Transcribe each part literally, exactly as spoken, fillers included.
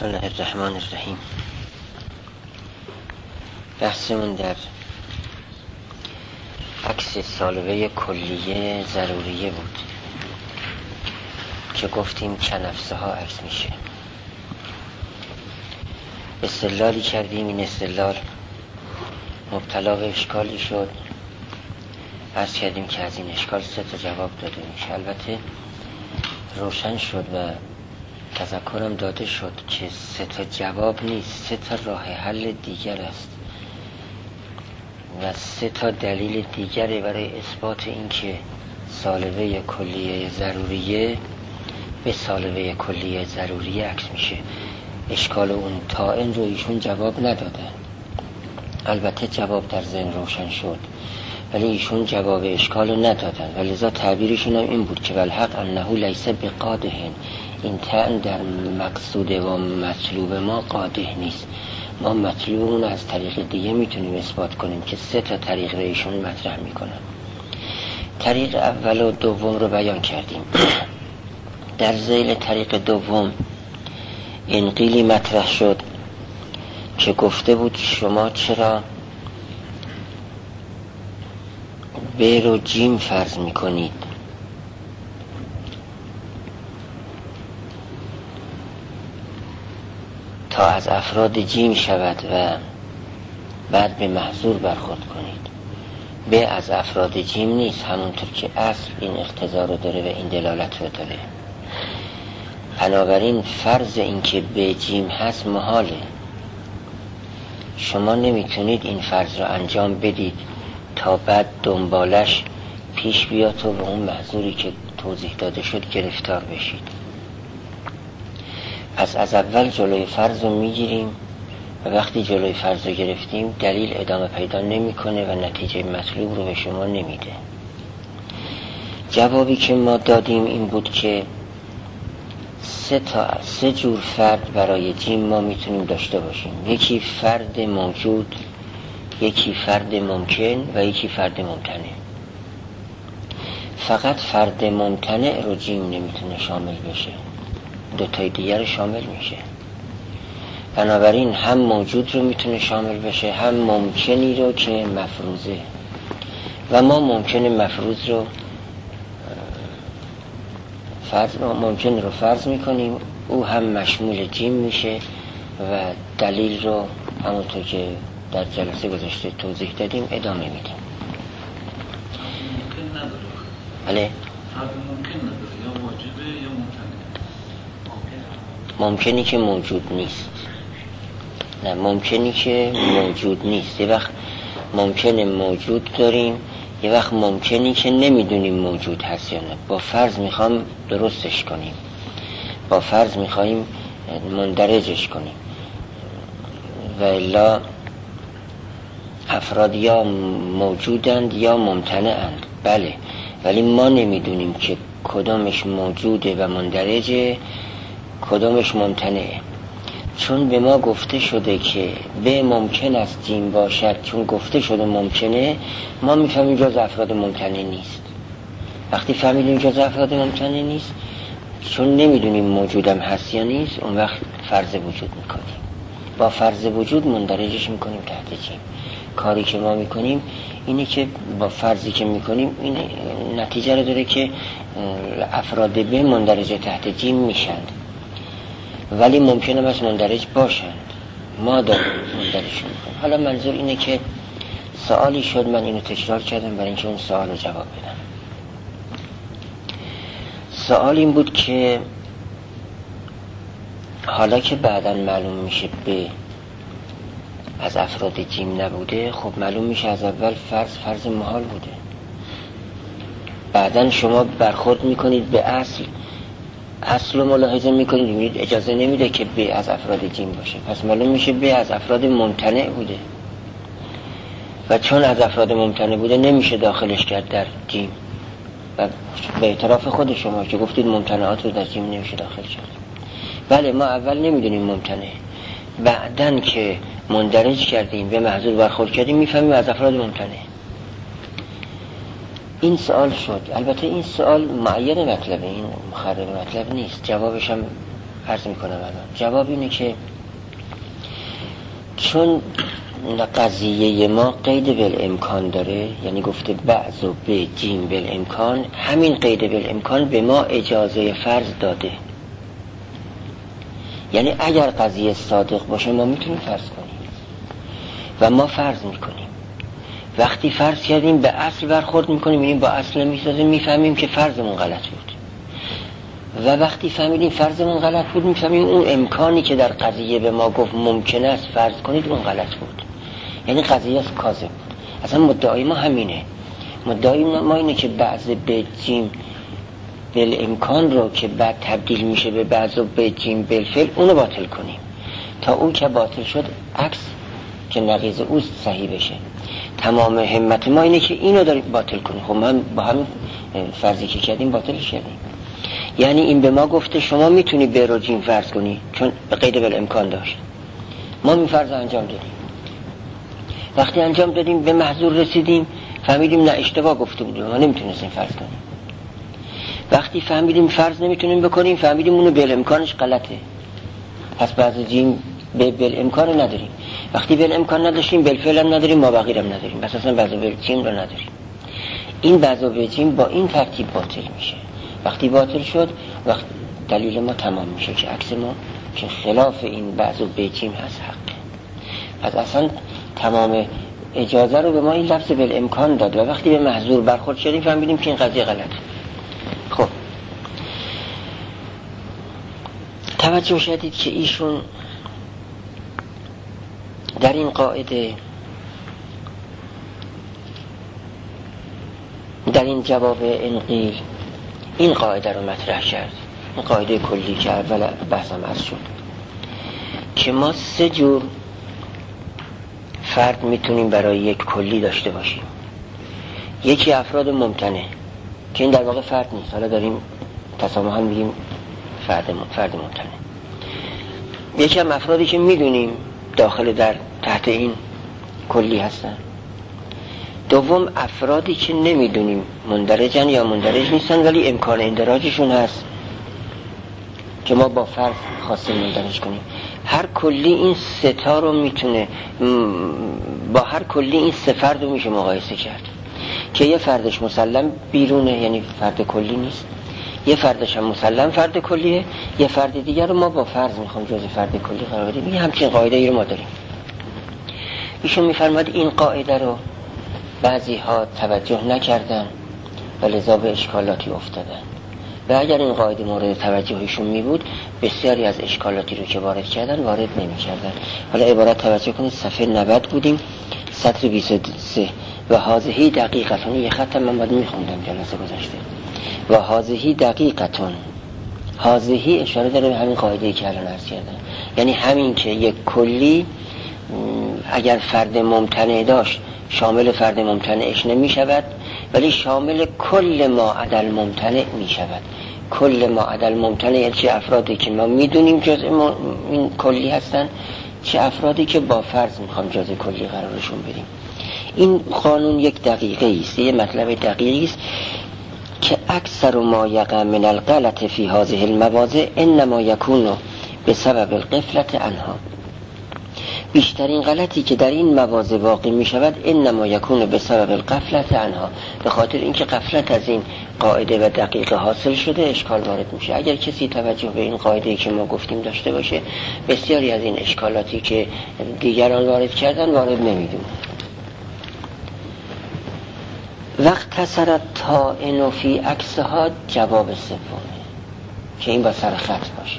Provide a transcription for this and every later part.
بسم الله الرحمن الرحیم. بحثمون در عکس سالبه کلیه ضروریه بود که گفتیم کنفسه ها عکس میشه. استدلالی کردیم، این استدلال مبتلا به اشکالی شد. عرض کردیم که از این اشکال سه تا جواب داده میشه. البته روشن شد و تذکرم داده شد که سه تا جواب نیست، سه تا راه حل دیگر است و سه تا دلیل دیگری برای اثبات این که سالبه کلیه ضروریه به سالبه کلیه ضروریه عکس میشه. اشکال اون طائن رو ایشون جواب ندادن. البته جواب در ذهن روشن شد ولی ایشون جواب اشکال رو ندادن و لذا تعبیرشون هم این بود که والحق انه لیس بقادح، این طعن در مقصود و مطلوب ما قادح نیست. ما مطلوبمون از طریق دیگه میتونیم اثبات کنیم که سه تا طریق رو ایشون مطرح میکنن. طریق اول و دوم رو بیان کردیم. در ذیل طریق دوم این قیلی مطرح شد که گفته بود شما چرا ب رو جیم فرض میکنید؟ تا از افراد جیم شود و بعد به محظور برخورد کنید. ب از افراد جیم نیست، همونطور که اصل این اقتضا رو داره و این دلالت رو داره. بنابراین فرض این که ب جیم هست محاله. شما نمیتونید این فرض رو انجام بدید تا بعد دنبالش پیش بیاد و به اون محظوری که توضیح داده شد گرفتار بشید. پس از اول جلوی فرض رو میگیریم و وقتی جلوی فرض رو گرفتیم دلیل ادامه پیدا نمیکنه و نتیجه مطلوب رو به شما نمیده. جوابی که ما دادیم این بود که سه تا سه جور فرد برای جیم ما میتونیم داشته باشیم. یکی فرد موجود، یکی فرد ممکن و یکی فرد ممتنع. فقط فرد ممتنع رو جیم نمیتونه شامل بشه، دو تای دیگر رو شامل میشه. بنابراین هم موجود رو میتونه شامل بشه هم ممکنی رو که مفروضه و ما ممکن مفروض رو فرض ممکن رو فرض میکنیم، او هم مشمول جیم میشه و دلیل رو همونطور که در جلسه گذشته توضیح دادیم ادامه میدیم. ممکن نداره. بله؟ فرد ممکن نداره، یا واجبه یا ممکنه. ممکنی که موجود نیست. نه، ممکنی که موجود نیست. یه وقت ممکن موجود داریم، یه وقت ممکنی که نمیدونیم موجود هست یا نه. با فرض میخوام درستش کنیم، با فرض میخواییم مندرجش کنیم و الا افراد یا موجودند یا ممتنعند. بله، ولی ما نمیدونیم که کدامش موجوده و مندرجه، کدامش ممتنعه. چون به ما گفته شده که به ممکن است جیم باشد، چون گفته شده ممکنه، ما میفهمیم جز افراد ممتنع نیست. وقتی فهمیدیم جز افراد ممتنع نیست، چون نمیدونیم موجودم هست یا نیست، اون وقت فرض وجود میکنیم. با فرض وجود مندرجش میکنیم تحت جیم. کاری که ما میکنیم اینه که با فرضی که میکنیم این نتیجه رو داره که افراد به مندرجه تحت جیم میشند، ولی ممکنه بس مندرج باشند. ما داریم مندرج میکنیم. حالا منظور اینه که سوالی شد، من اینو تکرار کردم برای اینکه اون سوال رو جواب بدم. سوال این بود که حالا که بعداً معلوم میشه به از افراد جیم نبوده، خب معلوم میشه از اول فرض فرض محال بوده. بعداً شما برخورد میکنید به اصل، اصل رو ملاحظه میکنید میبینید اجازه نمیده که به از افراد جیم باشه، پس معلوم میشه به از افراد ممتنع بوده و چون از افراد ممتنع بوده نمیشه داخلش کرد در جیم و به اعتراف خود شما که گفتید ممتنعات رو در جیم نمیشه داخل کرد. بله، ما اول نمیدونیم ممتنع، بعدن که مندرج کردیم به محظور برخورد کردیم میفهمیم از افراد ممتنع. این سوال شد. البته این سوال معین مطلبه، این مخرب مطلب نیست. جوابش هم عرض میکنم الان. جواب اینه که چون قضیه ما قید بالامکان داره، یعنی گفته بعض و به جیم بالامکان، همین قید بالامکان به ما اجازه فرض داده. یعنی اگر قضیه صادق باشه ما میتونیم فرض کنیم و ما فرض میکنیم. وقتی فرض کردیم به اصل برخورد میکنیم، میبینیم با اصل نمیسازیم، میفهمیم که فرضمون غلط بود. و وقتی فهمیدیم فرضمون غلط بود، میفهمیم اون امکانی که در قضیه به ما گفت ممکن است فرض کنید اون غلط بود. یعنی قضیه است کاذب. اصلا مدعای ما همینه. مدعای ما اینه که بعض به جیم بالامکان رو که بعد تبدیل میشه به بعض و به جیم بالفعل اونو باطل کنیم، تا اون که باطل شد عکس که نقیض اوست صحیح بشه. تمام همت ما اینه که اینو داریم باطل کنیم. خب ما با هم فرضی که کردیم باطلش کردیم. یعنی این به ما گفته شما میتونی به رو جیم فرض کنی چون به قید بالامکان داشت. ما این فرض انجام دادیم. وقتی انجام دادیم به محظور رسیدیم، فهمیدیم نه اشتباه گفته بودیم، ما نمیتونستیم فرض کنیم. وقتی فهمیدیم فرض نمیتونیم بکنیم، فهمیدیم اونو بالامکانش غلطه، پس بعض جیم به بالامکان نداریم. وقتی بالامکان نداشتیم بالفعل هم نداریم، ما بقیه هم نداریم، پس اصلا بعض جیم رو نداریم. این بعض جیم با این ترتیب باطل میشه. وقتی باطل شد، وقت دلیل ما تمام میشه که عکس ما که خلاف این بعض و بیجیم هست حقه. پس اصلا تمام اجازه رو به ما این لفظ بالامکان داد و وقتی به محظور برخورد شدیم فهمیدیم که این قضیه غلطه. خب توجه شدید که ایشون در این قاعده، در این جواب انقیل، این قاعده رو مطرح کرد. این قاعده کلی که اول بحثم از شد که ما سه جور فرد میتونیم برای یک کلی داشته باشیم. یکی افراد ممتنع که این در واقع فرد نیست، حالا داریم تسامحاً میگیم فرد فرد ممتنع. یکی هم افرادی که میدونیم داخل در تحت این کلی هستن. دوم افرادی که نمیدونیم مندرجن یا مندرج نیستن ولی امکان اندراجشون هست که ما با فرض خواستیم مندرج کنیم. هر کلی این سه تا رو میتونه با هر کلی این سه فرد رو میشه مقایسه کرد که یه فردش مسلم بیرونه، یعنی فرد کلی نیست، یه فردش هم مسلم فرد کلیه، یه فرد دیگر رو ما با فرض میخوام جز فرد کلی قرار بدیم. این همچین قاعده ای رو ما داریم. ایشون میفرماد این قاعده رو بعضی ها توجه نکردن و لذا به اشکالاتی افتادن و اگر این قاعده مورد توجهشون می بود بسیاری از اشکالاتی رو که وارد کردن وارد نمی کردن. حالا عبارت توجه کنید، صفحه نود بودیم، سطر بیست و سه. و هذه دقیقتون، یه خط من باید می خوندم جلسه گذاشته. و هذه دقیقتون، هذه اشاره داره به همین قاعده که الان عرض کردم، یعنی همین که یک کلی اگر فرد ممتنع داشت شامل فرد ممتنعش نمی شود ولی شامل کل ما عدل ممتنع می شود. کل ما عدل ممتنع یعنی چه افرادی که ما می دونیم جزء این کلی هستن، چه افرادی که با فرض می خوام جزء کلی قرارشون بدیم. این قانون یک دقیقه است، یه مطلب دقیقی است که اکثر ما یقع من الغلط فی هذه المواضع انما یکون بسبب الغفلة عنها. بیشترین غلطی که در این مواضع واقع می شود انما یکون بسبب الغفلة عنها، به خاطر اینکه غفلت از این قاعده و دقیقه حاصل شده اشکال وارد میشه. اگر کسی توجه به این قاعده که ما گفتیم داشته باشه بسیاری از این اشکالاتی که دیگران وارد کردن وارد نمیدونه. وقت تصرت تا اینو فی عکسها جواب سومه که این با سر خط باشه،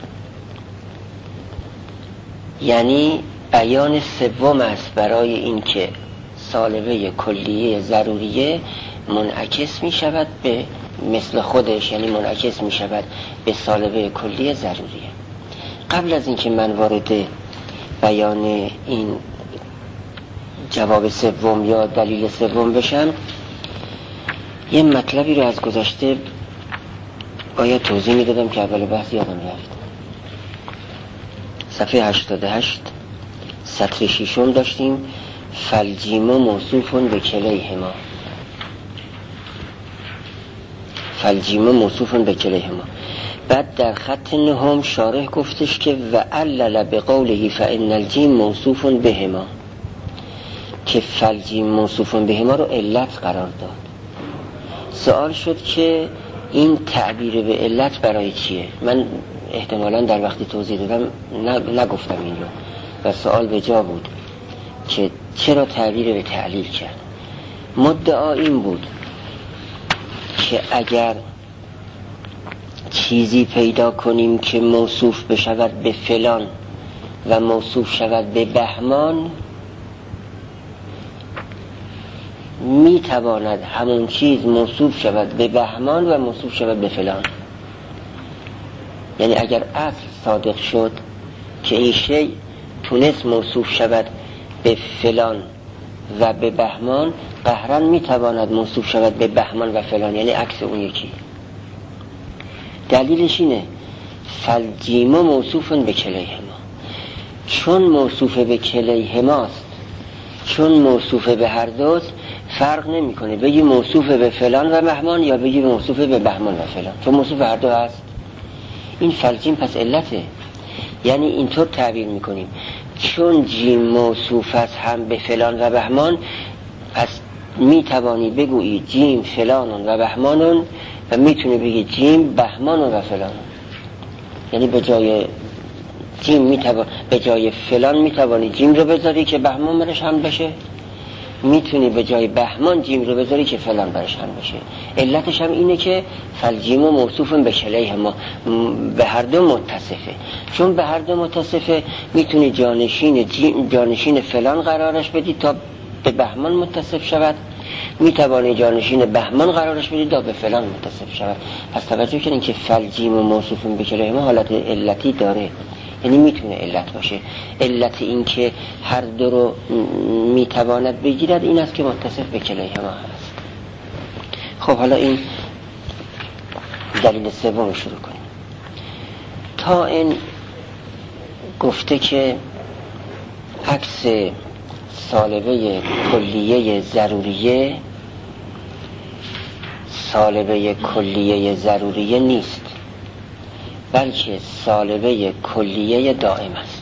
یعنی بیان سوم است برای این که سالبه کلیه ضروریه منعکس می شود به مثل خودش، یعنی منعکس می شود به سالبه کلیه ضروریه. قبل از اینکه من وارد بیان این جواب سوم یا دلیل سوم بشم یه مطلبی رو از گذشته باید توضیح می دادم که اول بحث یادم رفت. صفحه هشتاد و هشت سطر ششم داشتیم فالجیمو موصوفون به کلیهما. فالجیمو موصوفون به کلیهما بعد در خط نهم شارح گفتش که و علل بقوله فان الجیم موصوف بهما، که فالجیم موصوف بهما رو علت قرار داد. سوال شد که این تعبیر به علت برای چیه؟ من احتمالاً در وقتی توضیح دادم نگفتم این رو و سوال به جا بود که چرا تعبیر به تعلیل کرد. مدعا این بود که اگر چیزی پیدا کنیم که موصوف بشود به فلان و موصوف شود به بهمان، می تواند همون چیز موصوف شود به بهمان و موصوف شود به فلان. یعنی اگر اصل صادق شد که این شی تونست موصوف شود به فلان و به بهمان، قهرن می تواند موصوف شود به بهمان و فلان، یعنی عکس اون یکی. دلیلش اینه فالجیم موصوف به کلیهما، چون موصوف به کلیهماست، چون موصوف به هر دوست، فرق نمی کنه بگی موصوف به فلان و بهمان یا بگی موصوف به بهمان و فلان، چون موصوف هر دو هست. این فالجیم پس علته. یعنی اینطور تعبیر میکنیم چون جیم موصوف است هم به فلان و بهمان، پس میتوانی بگویی جیم فلانون و بهمانون و میتونی بگی جیم بهمانون و فلانون. یعنی به جای جیم میتوان به جای فلان میتوانی جیم رو بذاری که بهمان برش هم بشه، میتونی به جای بهمان جیم رو بذاری که فلان برش هم بشه. علتش هم اینه که فالجیم موصوف به کلیهما، به هر دو متصفه. چون به هر دو متصفه میتونی جانشین جیم جانشین فلان قرارش بدی تا به بهمان متصف شود، میتوانی جانشین بهمان قرارش بدی تا به فلان متصف شود. پس توجه کنین که فالجیم موصوف به کلیهما حالت علتی داره، یعنی میتونه علت باشه. علت این که هر دو رو میتواند بگیرد این است که متصف به کلیهما هست. خب حالا این دلیل سوم شروع کنیم. تا این گفته که عکس سالبه کلیه ضروریه سالبه کلیه ضروریه نیست، بلکه سالبه کلیه دائم است.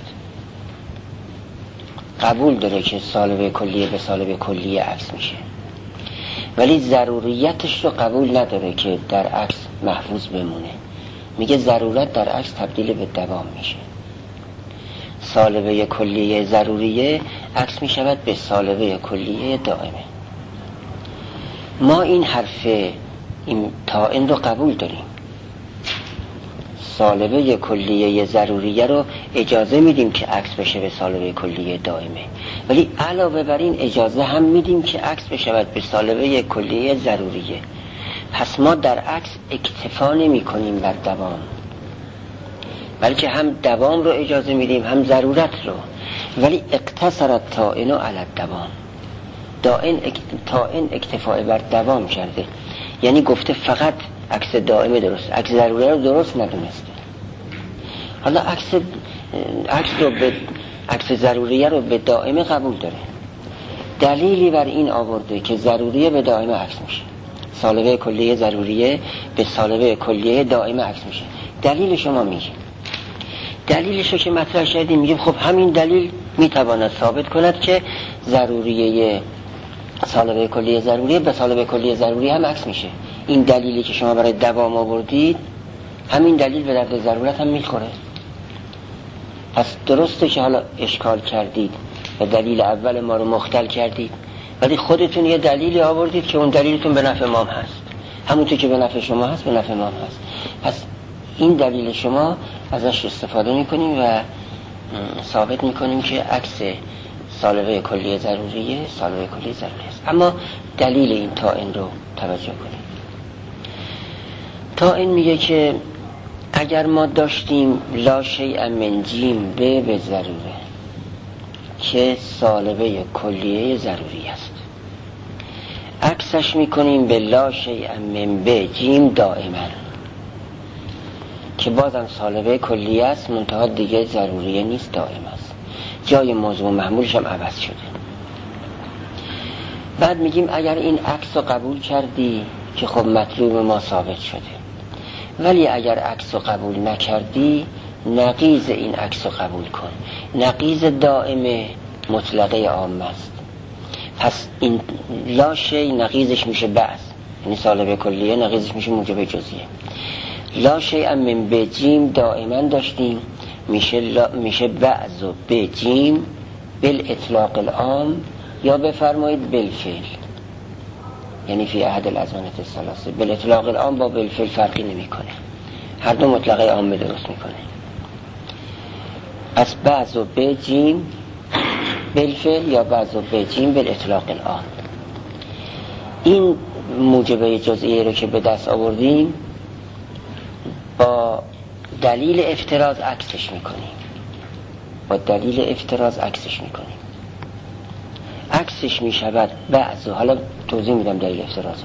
قبول داره که سالبه کلیه به سالبه کلیه عکس میشه، ولی ضروریتش رو قبول نداره که در عکس محفوظ بمونه. میگه ضرورت در عکس تبدیل به دوام میشه. سالبه کلیه ضروریه عکس میشود به سالبه کلیه دائمه. ما این حرف این تا این رو قبول داریم، سالبه کلیه ضروریه رو اجازه میدیم که عکس بشه به سالبه کلیه دائمه، ولی علاوه بر این اجازه هم میدیم که عکس بشود به سالبه کلیه ضروریه. پس ما در عکس اکتفا نمی کنیم بر دوام، بلکه هم دوام رو اجازه میدیم هم ضرورت رو. ولی اقتصرت تائن علی الدوام، دائن تائن اکتفاء بر دوام کرده، یعنی گفته فقط عکس دائمه درست، عکس ضروری رو درست ندونسته. حالا عکس عکس رو به عکس ضروریه رو به دائمه قبول داره، دلیلی بر این آورده که ضروریه به دائمه عکس میشه، سالبه کلیه ضروریه به سالبه کلیه دائمه عکس میشه. دلیل شما میگه، دلیلشو که مطرح شدیم میگیم خب همین دلیل میتواند ثابت کند که ضروریه سالبه کلیه ضروریه به سالبه کلیه ضروری هم عکس میشه. این دلیلی که شما برای دوام آوردید همین دلیل به درد ضرورت هم میخوره. پس درسته که حالا اشکال کردید و دلیل اول ما رو مختل کردید، ولی خودتون یه دلیلی آوردید که اون دلیلتون به نفع ما هست، همونطور که به نفع شما هست به نفع ما هست. پس این دلیل شما ازش استفاده میکنیم و ثابت میکنیم که عکس سالبه کلیه ضروریه سالبه کلیه ضروری است. اما دلیل این تا این رو توجه کنیم. تا این میگه که اگر ما داشتیم لا شیء من جیم به به ضروره که سالبه کلیه ضروری است، عکسش میکنیم به لا شیء من به جیم دائما که بازم سالبه کلیه است، منتها دیگه ضروریه نیست، دائم است. جای موضوع محمولش هم عوض شده. بعد میگیم اگر این عکس رو قبول کردی که خب مطلوب ما ثابت شده، ولی اگر عکس رو قبول نکردی نقیض این عکس رو قبول کن. نقیض دائم مطلقه عام است. پس این لا شی نقیضش میشه بعض، یعنی سالبه کلیه نقیضش میشه موجب جزئیه. لا شی ام من به جیم دائما داشتیم، میشه لا میشه بعض و به جیم بل اطلاق العام، یا بفرمایید بالفعل، یعنی فی احد الازمنه الثلاثه. بل اطلاق العام با بالفعل فرقی نمیکنه، هر دو مطلقه عام درست میکنه. پس بعض و به جیم بالفعل یا بعض و به جیم بل اطلاق العام. این موجبه جزئیه رو که به دست آوردیم با دلیل افتراض عکسش میکنیم، با دلیل افتراض عکسش میکنیم. عکسش میشود بعض، حالا توضیح میدم دلیل افتراض.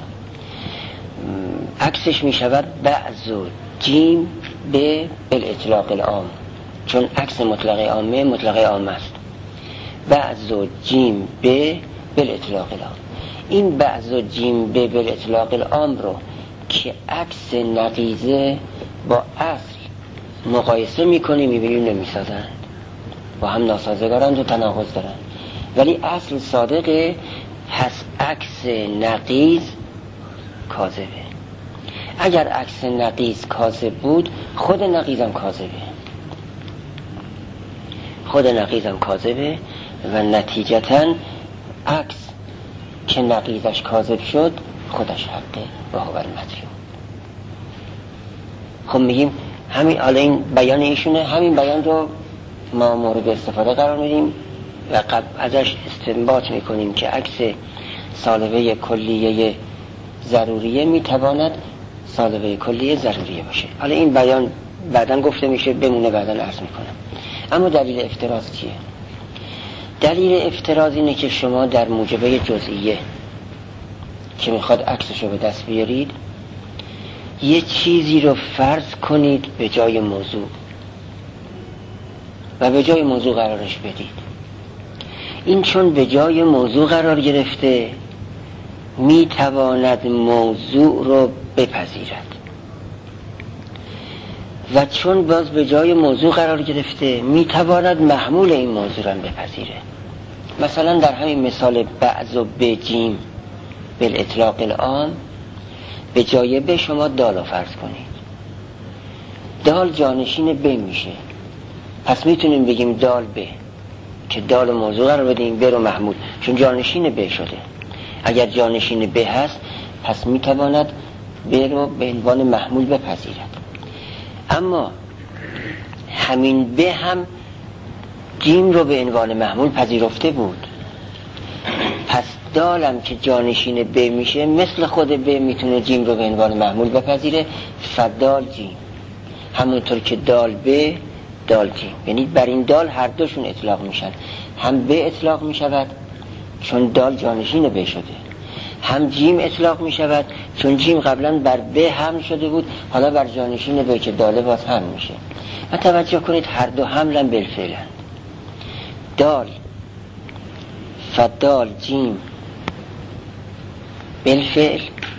عکسش میشود بعض و جیم به بالاطلاق العام، چون عکس مطلقه عامه مطلقه عامه است. بعض و جیم به بالاطلاق العام. این بعض و جیم به بالاطلاق العام رو که عکس نقیضه با اصل مقایسه میکنی، میبینیم نمیسازند، با هم ناسازگارند و تناقض دارند. ولی اصل صادقه، پس عکس نقیض کاذبه. اگر عکس نقیض کاذب بود خود نقیضم کاذبه، خود نقیضم کاذبه و نتیجتاً عکس که نقیضش کاذب شد خودش حقه و هو المطلوب. خب میگیم همین، حالا این بیان ایشونه، همین بیان رو ما مورد استفاده قرار میدیم و قبل ازش استنباط میکنیم که عکس سالبه کلیه ضروریه میتواند سالبه کلیه ضروریه باشه. حالا این بیان بعداً گفته میشه، بمونه بعداً عرض میکنم. اما دلیل افتراض چیه؟ دلیل افتراض اینه که شما در موجبه جزئیه که میخواد عکسشو به دست بیارید یه چیزی رو فرض کنید به جای موضوع و به جای موضوع قرارش بدید. این چون به جای موضوع قرار گرفته میتواند موضوع رو بپذیرد و چون باز به جای موضوع قرار گرفته میتواند محمول این موضوع رو بپذیره. مثلا در همین مثال بعض و به جیم بالاطلاق العام، به جای به شما دال رو فرض کنید، دال جانشین به میشه، پس میتونیم بگیم دال به، که دال و موضوع قرار بدیم، به رو محمول، چون جانشین به شده. اگر جانشین به هست پس میتواند به رو به عنوان محمول بپذیرد. اما همین به هم جیم رو به عنوان محمول پذیرفته بود، پس دالم که جانشین به میشه مثل خود به میتونه جیم رو به عنوان محمول بپذیره، فدال جیم. همونطور که دال به دال جیم، یعنی بر این دال هر دوشون اطلاق میشن، هم به اطلاق میشود چون دال جانشین به شده، هم جیم اطلاق میشود چون جیم قبلا بر به هم شده بود، حالا بر جانشین به که داله باز هم میشه. و توجه کنید هر دو حملن بالفعلن. دال فدال جیم بالفعل،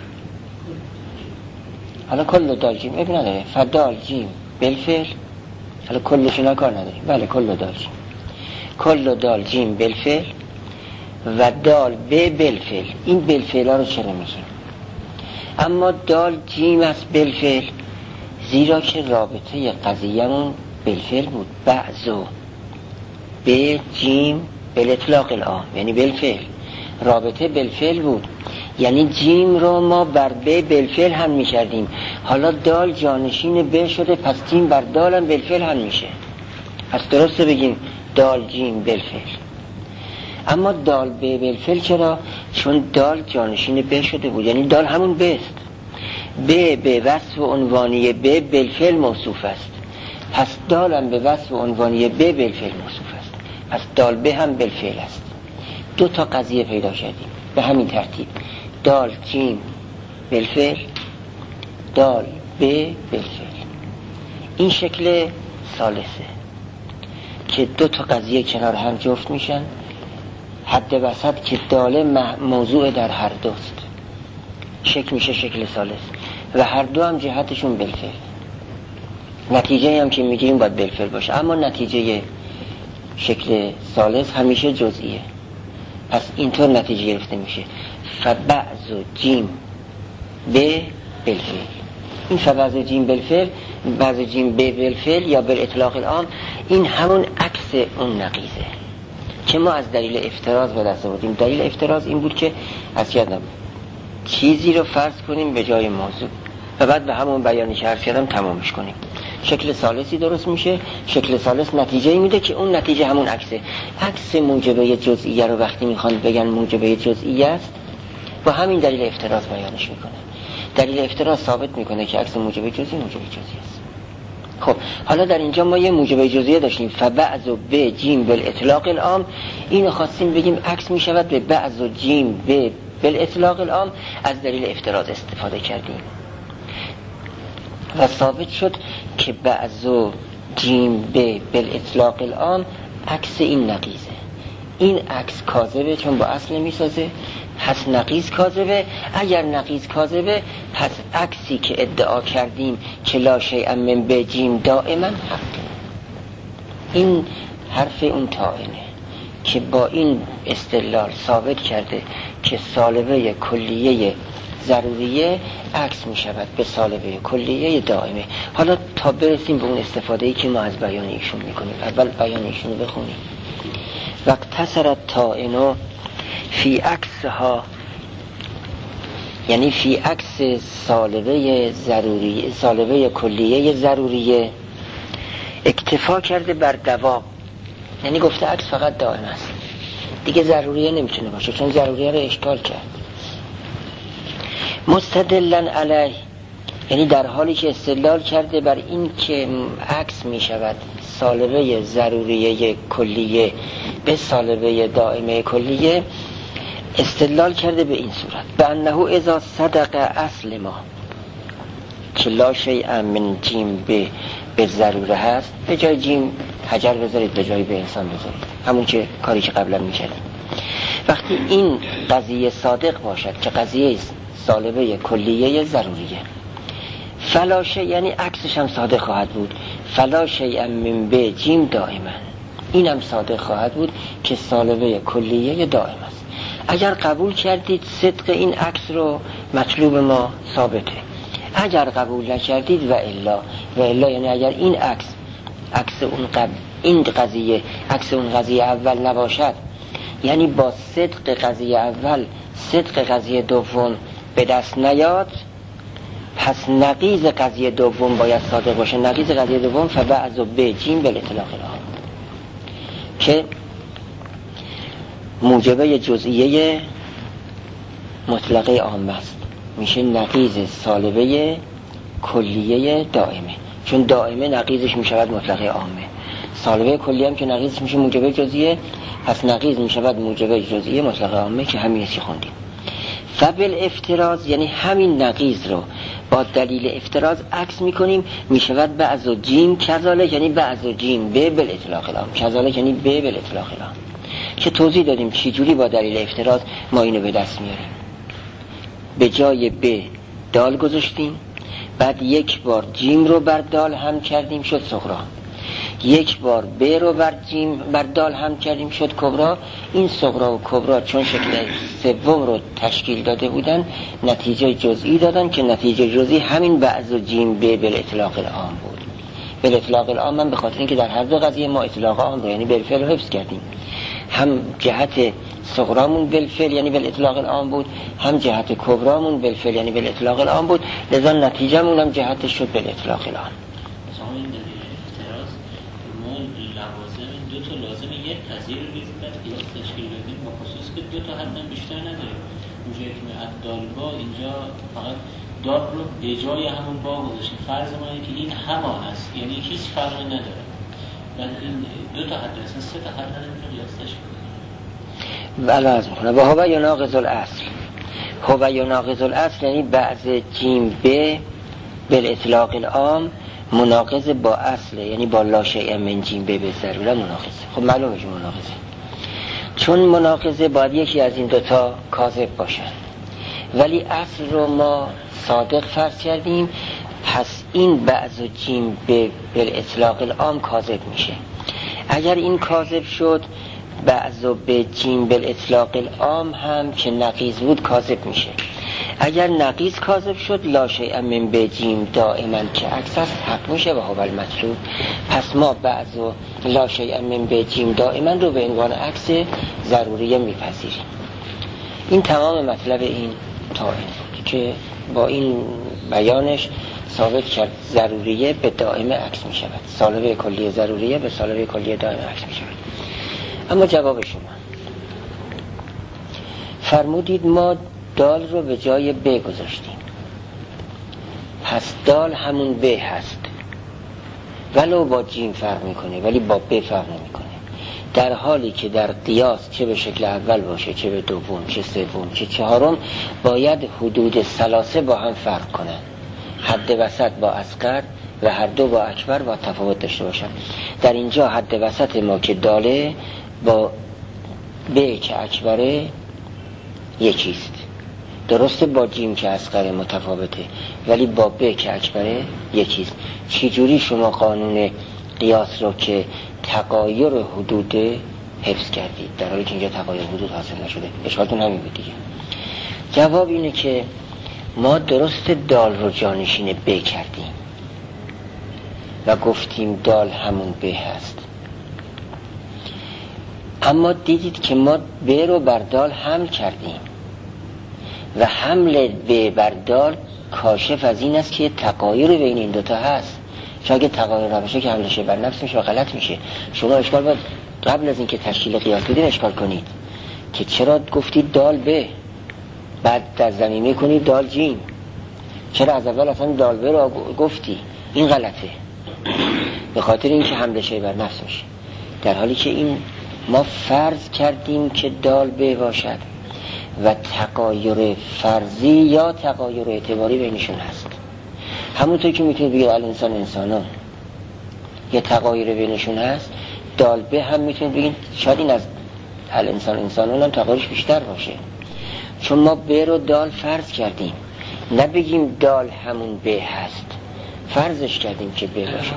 حالا کل دال جیم ابن نداره، فدال جیم بالفعل، حالا کلشون کار نداریم، بله کل دال جیم، کل دال جیم بالفعل و دال به بالفعل. این بالفعل ها رو چرا میگیم؟ اما دال جیم است بالفعل زیرا که رابطه قضیه‌مون بالفعل بود. بعضو به جیم بالاطلاق العام، یعنی بالفعل، رابطه بالفعل بود، یعنی جیم رو ما بر به بالفعل هم میکردیم، حالا دال جانشین به شده، پس جیم بر دال هم بالفعل هم میشه. پس درسته بگیم دال جیم بالفعل. اما دال به بالفعل چرا؟ چون دال جانشین به شده بود، یعنی دال همون به است، به به وصف عنوانی به بالفعل موصوف است، پس دال هم به وصف عنوانی به بالفعل موصوف است، پس دال به هم بالفعل است. دو تا قضیه پیدا کردیم به همین ترتیب، دال جیم بالفعل، دال به بالفعل. این شکل ثالثه که دو تا قضیه کنار هم جفت میشن، حد وسط که داله موضوع در هر دوست، شکل میشه شکل ثالث. و هر دو هم جهتشون بالفعل. نتیجه هم که میگیریم باید بالفعل باشه، اما نتیجه شکل ثالث همیشه جزئیه. پس اینطور نتیجه گرفته میشه فبعض جیم به بالفعل. این فبعض جیم بالفعل، بعض جیم به بالفعل یا بالاطلاق العام، این همون عکس اون نقیضه که ما از دلیل افتراض به دست آوردیم. دلیل افتراض این بود که از یادم چیزی رو فرض کنیم به جای موضوع و بعد به همون بیانی که عرض کردم تمامش کنیم. شکل ثالثی درست میشه. شکل ثالث نتیجه میده که اون نتیجه همون عکسه. عکس موجبه جزئیه رو وقتی میخوان بگن موجبه جزئیه است، با همین دلیل افتراض بیانش میکنه. دلیل افتراض ثابت میکنه که عکس موجبه جزئی موجبه جزئی است. خب حالا در اینجا ما یه موجبه جزئیه داشتیم فبعض به جیم بالاطلاق العام، اینو خواستیم بگیم عکس میشود به بعض جیم به بالاطلاق العام، از دلیل افتراض استفاده کردیم و ثابت شد که بعض جیم به بالاطلاق العام عکس این نقیضه. این عکس کاذبه چون با اصل نمیسازه، پس نقیض کاذبه. اگر نقیض کاذبه پس عکسی که ادعا کردیم که لا شیء من به جیم دائما حقه. این حرف اون طائنه که با این استدلال ثابت کرده که سالبه کلیه ضروریه عکس می شود به سالبه کلیه دائمه. حالا تا برسیم به اون استفاده‌ای که ما از بیان ایشون می کنیم، اول بیان ایشون رو بخونیم. وقت تسرت طائنو فی عکسها، یعنی فی عکس سالبه ضروری، سالبه کلیه ضروریه اکتفا کرده بر دوام، یعنی گفته عکس فقط دائم است دیگه ضروریه نمیتونه باشه چون ضروریه رو اشکال کرد. مستدلن علیه، یعنی در حالی که استدلال کرده بر این که عکس می شود سالبه ضروریه کلیه به سالبه دائمه کلیه، استدلال کرده به این صورت به انه اذا صدق اصل ما که لا شیء من جیم به به ضروره هست، به جای جیم حجر بذارید، به جای به انسان بذارید، همون که کاری که قبلا میکردیم. وقتی این قضیه صادق باشد که قضیه سالبه کلیه ضروریه، فلا شیء، یعنی عکسش هم صادق خواهد بود، فلا شیء من به جیم دائما، اینم صادق خواهد بود که سالبه کلیه دائم است. اگر قبول کردید صدق این عکس رو، مطلوب ما ثابته. اگر قبول نکردید و الا و الا یعنی اگر این عکس عکس اون قبل این قضیه عکس اون قضیه اول نباشد، یعنی با صدق قضیه اول صدق قضیه دوم به دست نیاد، پس نقیض قضیه دوم باید صادق باشه. نقیض قضیه دوم فبعض به جیم بالاطلاق العام که موجبه جزئیه مطلقه عامه است، میشه نقیض سالبه کلیه دائمه، چون دائمه نقیضش میشود مطلقه عامه. سالبه کلیه هم که نقیضش میشه موجبه جزئیه، پس نقیض میشود موجبه جزئیه مطلقه عامه که همین چی خوندیم. فبل افتراض، یعنی همین نقیض رو با دلیل افتراض عکس میکنیم، میشود بعض جیم کذالک، یعنی بعض جیم به بالاطلاق العام، کذالک یعنی به بالاطلاق العام، که توضیح دادیم چی جوری با دلیل افتراض ما اینو به دست میاریم. به جای به دال گذاشتیم، بعد یک بار جیم رو بر دال هم کردیم شد صغرا، یک بار به رو بر جیم بر دال هم کردیم شد کبرا. این صغرا و کبرا چون شکل سوم رو تشکیل داده بودن نتیجه جزئی دادن که نتیجه جزئی همین بعض و جیم به بالاطلاق العام بود. بالاطلاق العام من به خاطر اینکه در هر دو قضیه ما اطلاق عام رو یعنی بالفعل رو حفظ کردیم، هم جهت صغرامون بالفعل یعنی بالاطلاق العام بود، هم جهت کبرامون بالفعل یعنی بالاطلاق العام بود، لذا نتیجه‌مون هم جهتش شد بالاطلاق العام. مثلا این دلیل افتراض ما لوازم دو تا لازم یک قضیه رو ریز بعد قیاس تشکیل بدیم با خصوص که دو تا حد بیشتر نداریم. اونجایی که از دالبا اینجا فقط دال رو به جای همون با گذاشتیم، فرض ما اینه که این همان است، یعنی هیچ فرقی نداره. بعد این دو تا حد اصلا سه تا حد نداریم که قیاس تشکیل بدیم. بله از میکنه و هو یناقض الاصل. هو یناقض الاصل یعنی بعض جیم به بالاطلاق العام مناقض با اصل، یعنی با لا شیء من جیم به به ضروره مناقضه. خب معلومه که مناقضه، چون مناقضه باید یکی از این دوتا کاذب باشن، ولی اصل رو ما صادق فرض کردیم، پس این بعض و جیم به بالاطلاق العام کاذب میشه. اگر این کاذب شد، بعض و به جیم بالاطلاق العام هم که نقیض بود کاذب میشه. اگر نقیض کاذب شد، لا شیء من به جیم دائما که عکس است حق میشه و هو المطلوب. پس ما بعض و لا شیء من به جیم دائما رو به عنوان عکس ضروریه میپذیریم. این تمام مطلب این طائف که با این بیانش ثابت کرد ضروریه به دائمه عکس می شود، سالبه کلیه ضروریه به سالبه کلیه دائمه عکس می شود. اما جواب شما فرمودید ما دال رو به جای ب گذاشتیم، پس دال همون ب هست، ولو با جیم فرق میکنه ولی با ب فرق نمیکنه، در حالی که در قیاس چه به شکل اول باشه چه به دوم چه سوم چه چهارم باید حدود ثلاثه با هم فرق کنن، حد وسط با اصغر و هر دو با اکبر با تفاوت داشته باشن. در اینجا حد وسط ما که داله با ب که اکبره یکیست، درسته با جیم که اصغر متفاوته ولی با ب که اکبره یکیست. چجوری شما قانون قیاس رو که تغایر حدود حفظ کردید در حالی که اینجا تغایر حدود حاصل نشده؟ اشکالتون همین بود دیگه. جواب اینه که ما درست دال رو جانشین ب کردیم و گفتیم دال همون ب هست، اما دیدید که ما ب رو بر دال حمل کردیم و حمل ب بر دال کاشف از این است که تغایر بین این دوتا هست. چون اگه تغایر نباشه که حملش بر نفس میشه و غلط میشه. شما اشکال باید قبل از اینکه تشکیل قیاس بدین اشکال کنید که چرا گفتید دال ب بعد در ضمیمه کنید دال جیم، چرا از اول اصلا دال ب رو گفتی؟ این غلطه، به خاطر اینکه حملش بر نفس میشه، در حالی که این ما فرض کردیم که دال ب باشد و تغایر فرضی یا تغایر اعتباری بینشون هست. همونطور که میتونید بگید الانسان انسانان یه تغایر بینشون هست، دال ب هم میتونید بگید شاید این از الانسان انسانان هم تغایرش بیشتر باشه، چون ما ب رو دال فرض کردیم، نه بگیم دال همون ب هست، فرضش کردیم که ب باشه.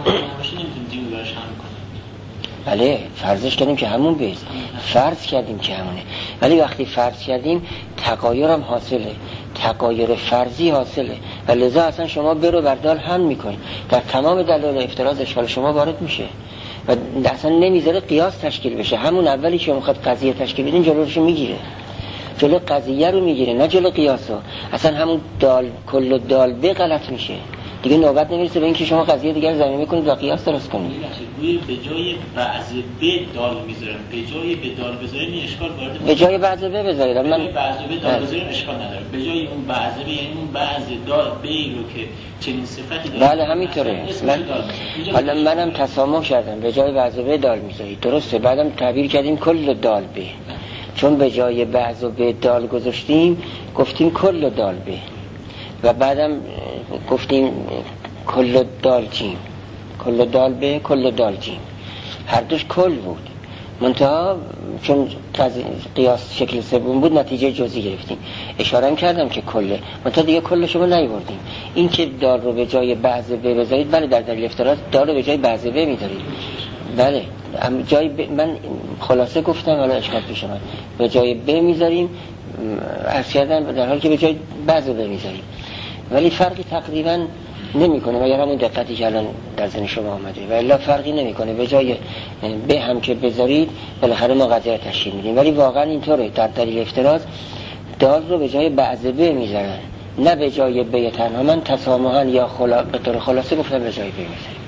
بله فرضش کردیم که همون بیست، فرض کردیم که همونه، ولی وقتی فرض کردیم تغایر هم حاصله، تغایر فرضی حاصله و لذا اصلا شما برو بردال هم میکنید، در تمام دلایل افتراض اشکال شما وارد میشه و اصلا نمیذاره قیاس تشکیل بشه. همون اولی که میخواد قضیه تشکیل بدین جلوش میگیره، جلو قضیه رو میگیره نه جلو قیاسو. اصلا همون دال کل دال به غلط میشه دیگه، نوبت نمیرسه به اینکه شما قضیه دیگر زمین میکنید و قیاس درست کنید. به جای بعض ب دال میذارم، به جای به دال بذارین این اشکال وارد به جای بعض ب بذارید، من بعض ب دال بذارین اشکال نداره، به جای اون بعض ب یعنی اون بعض دال ب رو که چنین صفتی داره. بله همینطوره. من حالا منم تسامح کردم به جای بعض ب دال میذارید، درسته، بعدم تعبیر کردیم کل دال ب، چون به جای بعض و ب دال گذاشتیم گفتیم کل دال ب و بعدم گفتیم کل دال جیم، کل دال ب کل دال جیم، هر دوش کل بود، منتها چون قیاس شکل سوم بود نتیجه جزئی گرفتیم. اشاره کردم که کله، منتها دیگه کل شما نیوردیم. این که دال رو به جای بعض ب بذارید، بله در دلیل افتراض دال رو به جای بعض ب میذارید، بله جای ب... من خلاصه گفتم حالا اشکال پیش اومد، به جای ب میذاریم عرض کردم در حالی که به جای بعض ب میذاریم، ولی فرقی تقریبا نمیکنه مگر همون دقتی که الان در ذهن شما آمده، و الا فرقی نمیکنه. به جای به هم که بذارید بالاخره ما قضیه تشکیل میدیم، ولی واقعا اینطوره در دلیل افتراض دال رو به جای بعض به میذارن نه به جای به تنها. من تسامحاً یا خلا... به طور خلاصه گفتم به جای به میذاریم.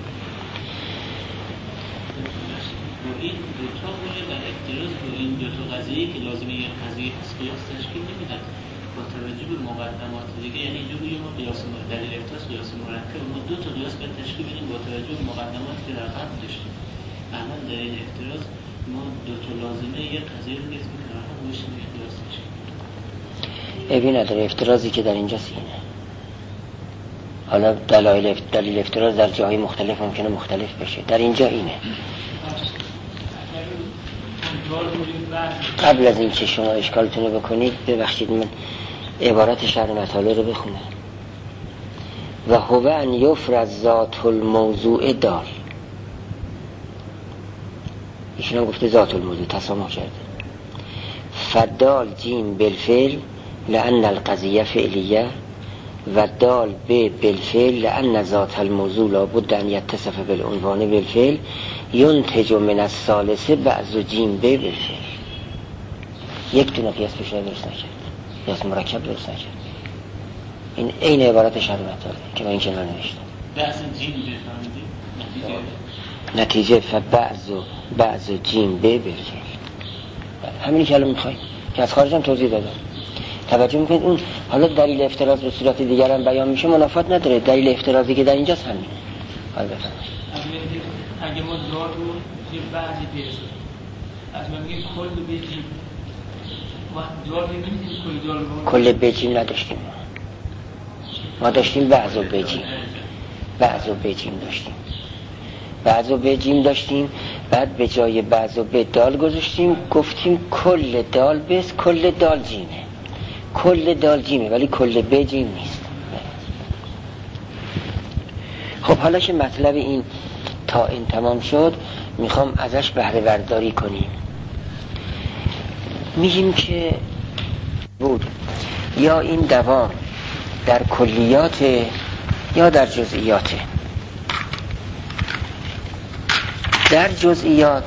این دو تا وجه در افتراض با این دو تا قضیه که لازمه یک قضیه هست قیاس تشکیل نمیدن با توجه به مقدمات دیگه، یعنی اینجا بگیم ما قیاس دلیل افتراض قیاس مرکب ما دو تا قیاس باید تشکیل بدیم با توجه به مقدماتی که در قبل داشتیم. الان در این افتراض ما دو تا لازمه یک قضیه رو گفتیم که هم گوشیم یک قیاس تشکیل. ابی نداره افتراضی که در اینجا سینه. حالا دلایل دلیل افتراض در جاهای مختلف ممکنه مختلف بشه، در اینجا اینه. قبل از این که شما اشکالتون رو بکنید ببخشید من عبارت شرح مطالعه رو بخونم. و هو ان یفرض ذات الموضوع دال. ایشون هم گفته ذات الموضوع تسامح کرده. فدال جیم بالفعل لأن القضیه فعلیه و دال ب بالفعل لأن ذات الموضوع لابد ان یتصف بالعنوان بالفعل ینتج من الثالثه بعض جیم ب بالفعل. یک دونه قیاس بیشتر درست نکرد، قیاس مرکب درست نکرد. این عین عبارت شرح مطلبه که من این کنار نوشتم. بعض جیم بفهمیدید نتیجه نتیجه فبعض و بعض جیم ب بالفعل. همینی که الان میخوایم که از خارج هم توضیح دادم. توجه میکنید اون حالا دلیل افتراض به صورت دیگر هم بیان میشه، منافات نداره. دلیل افتراضی که در اینجاست همینه. حالا بفرمایید. اگه ما دار رو یه بعضی برسیم از ما میگیم کل بجیم ما دار نمیدیم کل دار رو کل بجیم نداشتیم. ما داشتیم بعض و بجیم بعض و بجیم داشتیم بعض و بجیم داشتیم بعد به جای بعض و به دال گذاشتیم گفتیم کل دال بس کل دال جیمه. کل دال جیمه ولی کل بجیم نیست. خب حالا که مطلب این تا این تمام شد میخوام ازش بهره برداری کنیم. میگیم که بود یا این دوام در کلیات یا در جزئیات. در جزئیات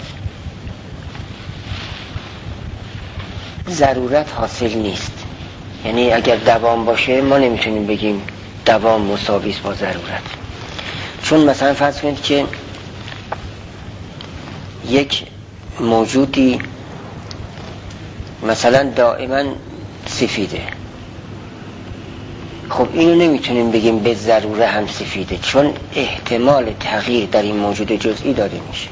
ضرورت حاصل نیست، یعنی اگر دوام باشه ما نمیتونیم بگیم دوام مساوی است با ضرورت. چون مثلا فرض کنید که یک موجودی مثلا دائما سفیده، خب اینو نمیتونیم بگیم به ضروره هم سفیده، چون احتمال تغییر در این موجود جزئی داده میشه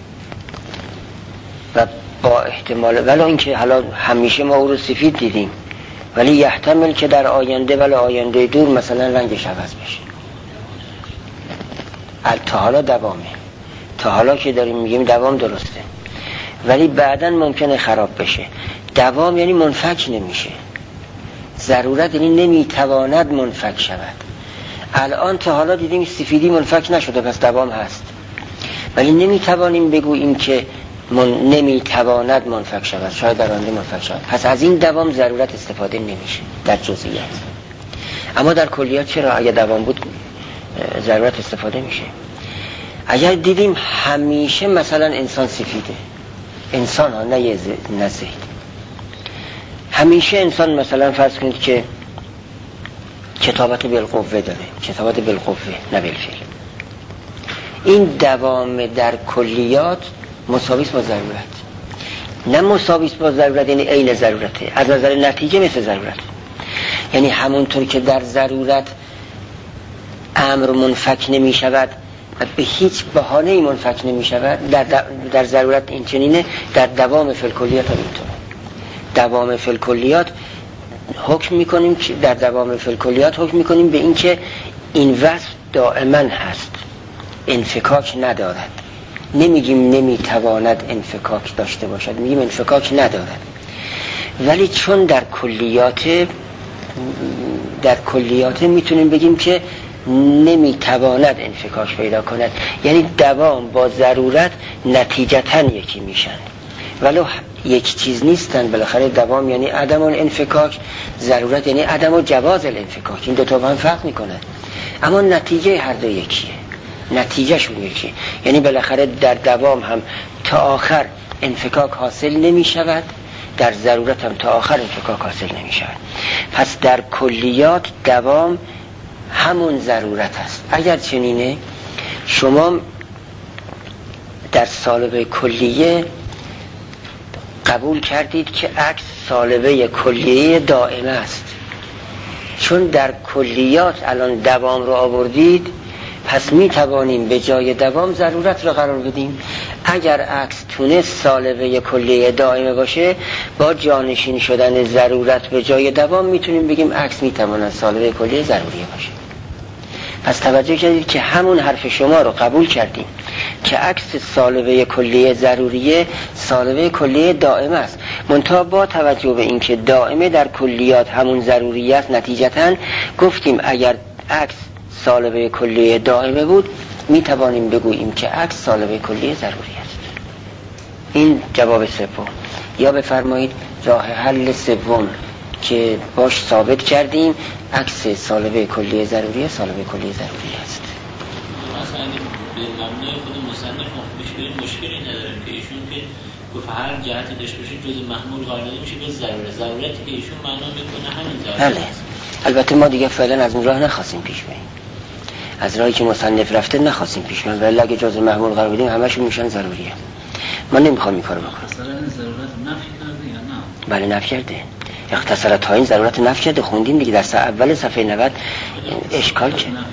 و با احتمال ولو اینکه حالا همیشه ما او رو سفید دیدیم ولی یحتمل که در آینده ولی آینده دور مثلا رنگش عوض بشه. تا حالا دوامه، تا حالا که داریم میگیم دوام درسته ولی بعداً ممکنه خراب بشه. دوام یعنی منفک نمیشه، ضرورت یعنی نمیتواند منفک شود. الان تا حالا دیدیم سفیدی منفک نشده پس دوام هست، ولی نمیتوانیم بگوییم که من نمیتواند منفک شود، شاید در آینده منفک شود. پس از این دوام ضرورت استفاده نمیشه در جزئیات. اما در کلیات چرا؟ اگه دوام بود ضرورت استفاده میشه. اگر دیدیم همیشه مثلا انسان سفیده، انسان ها نه نزهید، همیشه انسان مثلا فرض کنید که کتابت بالقوه داره، کتابت بالقوه نه بالفعل، این دوام در کلیات مساوی است با ضرورت. نه مساوی است با ضرورت یعنی عین ضرورته، از نظر نتیجه مثل ضرورت. یعنی همونطور که در ضرورت امر منفک نمی شود و به هیچ بهانه ای منفک نمی شود، در, در ضرورت این چنینه، در دوام فی الکلیات هم اینطوره. دوام فی الکلیات حکم میکنیم که در دوام فی الکلیات حکم میکنیم به این که این وصف دائما هست، انفکاک ندارد. نمیگیم نمیتواند انفکاک داشته باشد، میگیم انفکاک ندارد. ولی چون در کلیات در کلیات میتونیم بگیم که نمیتواند انفکاک پیدا کند، یعنی دوام با ضرورت نتیجتاً یکی میشن ولو یک چیز نیستن. بالاخره دوام یعنی عدم الانفکاک، ضرورت یعنی عدم و جواز الانفکاک، این دو تا با هم فرق میکنن اما نتیجه هر دو یکیه، نتیجه شون یکیه. یعنی بالاخره در دوام هم تا آخر انفکاک حاصل نمی شود، در ضرورت هم تا آخر انفکاک حاصل نمی شود. پس در کلیات دوام همون ضرورت است. اگر چنینه شما در سالبه کلیه قبول کردید که عکس سالبه کلیه دائمه است، چون در کلیات الان دوام رو آوردید پس می توانیم به جای دوام ضرورت رو قرار بدیم. اگر عکس تونست سالبه کلیه دائمه باشه با جانشین شدن ضرورت به جای دوام میتونیم بگیم عکس میتواند سالبه کلیه ضروریه باشه. پس توجه کردید که همون حرف شما رو قبول کردیم که عکس سالبه کلیه ضروریه سالبه کلیه دائمه است، منتها با توجه به اینکه دائمه در کلیات همون ضروریه است، نتیجتاً گفتیم اگر عکس سالبه کلیه دائمه بود، می توانیم بگوییم که عکس سالبه کلیه ضروری است. این جواب سوم. یا بفرمایید راه حل سوم که باش ثابت کردیم عکس سالبه کلیه ضروری است، سالبه کلیه ضروری است. مثلا به مبنای خود مصنف مشکلی مشکلی نداریم که ایشون که گفت هر جهتی داشته باشه جز محمول قرار داده میشه به ضرورت. ضرورتی که ایشون معنا میکنه همین ضرورت بله. است. البته ما دیگه فعلا از اون راه نخواستیم پیش بریم، از راهی که مصنف رفته نخواستیم پیش بریم، ولی اگه جز محمول قرار بدیم همشون میشن ضروریه. ما نمیخوام این کارو بکنیم. مثلا ضرورت نفی کرده یا نه؟ بله نفی کرده. اختصار تاین ضرورت نفی کرده، خوندیم دیگه در صفحه اول صفحه نود اشکال چه؟ ممکنه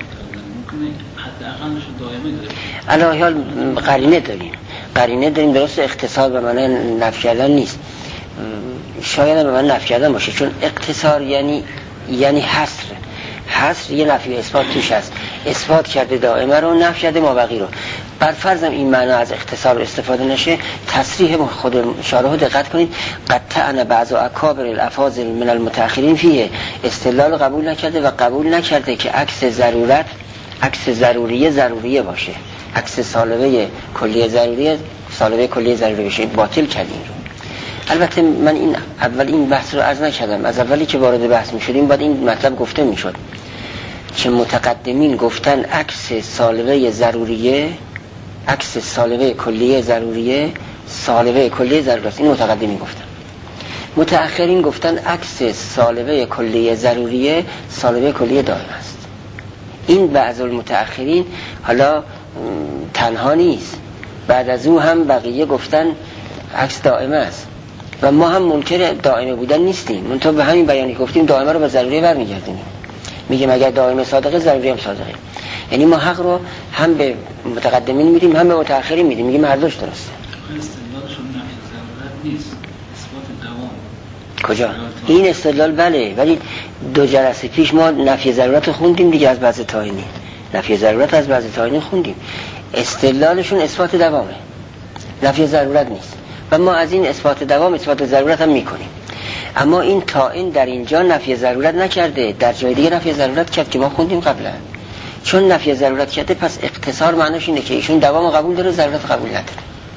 حداقلش دائمه داره. الان حال قرینه داریم. قرینه داریم درست اختصار به معنی نفی کردن نیست. شاید به معنی نفی کردن باشه، چون اختصار یعنی یعنی حصر. حصر یه نفی و اثبات توش هست. اثبات کرده دائمه رو، نفی کرده مابقی رو. بر فرضم این معنا از اختصار استفاده نشه، تصریح خود شارح دقت کنید. قد طعن بعض اکابر الافاضل من المتأخرین فیه، استدلال قبول نکرده و قبول نکرده که عکس ضرورت عکس ضروریه ضروریه باشه، عکس سالبه کلیه ضروریه سالبه کلیه ضروری بشه، باطل کردیم رو. البته من این اول این بحث رو عرض نکردم، از اولی که وارد بحث می‌شدیم بعد این مطلب گفته میشد که متقدمین گفتن عکس سالبه ضروریه عکس سالبه کلیه ضروریه سالبه کلیه ضروری است. این متقدمین گفتن. متأخرین گفتن عکس سالبه کلیه ضروریه سالبه کلیه دائم است. این بعض المتأخرین حالا تنها نیست، بعد از او هم بقیه گفتن عکس دائمه است و ما هم منکر دائمه بودن نیستیم، منتها به همین بیانی گفتیم دائمه رو به ضروریه برمیگردیم، میگیم اگر دائمه صادقه ضروری هم صادقه. یعنی ما حق رو هم به متقدمین میدیم هم به متأخرین میدیم، میگیم هر دوش درسته. استدلالشون نفی ضرورت نیست، اثبات دوام. کجا؟ این استدلال بله، ولی دو جلسه پیش ما نفی ضرورت خوندیم دیگه از بعض تاینی. نفی ضرورت از بعض تاینی خوندیم. استدلالشون اثبات دوامه، نفی ضرورت نیست و ما از این اثبات دوام اثبات ضرورت هم میکنیم. اما این تائین در اینجا نفی ضرورت نکرده، در جای دیگه نفی ضرورت کرد که ما خوندیم قبلا. چون نفی ضرورت کرده پس اختصار معناش اینه که ایشون دوام قبول داره ضرورت قبول نداره.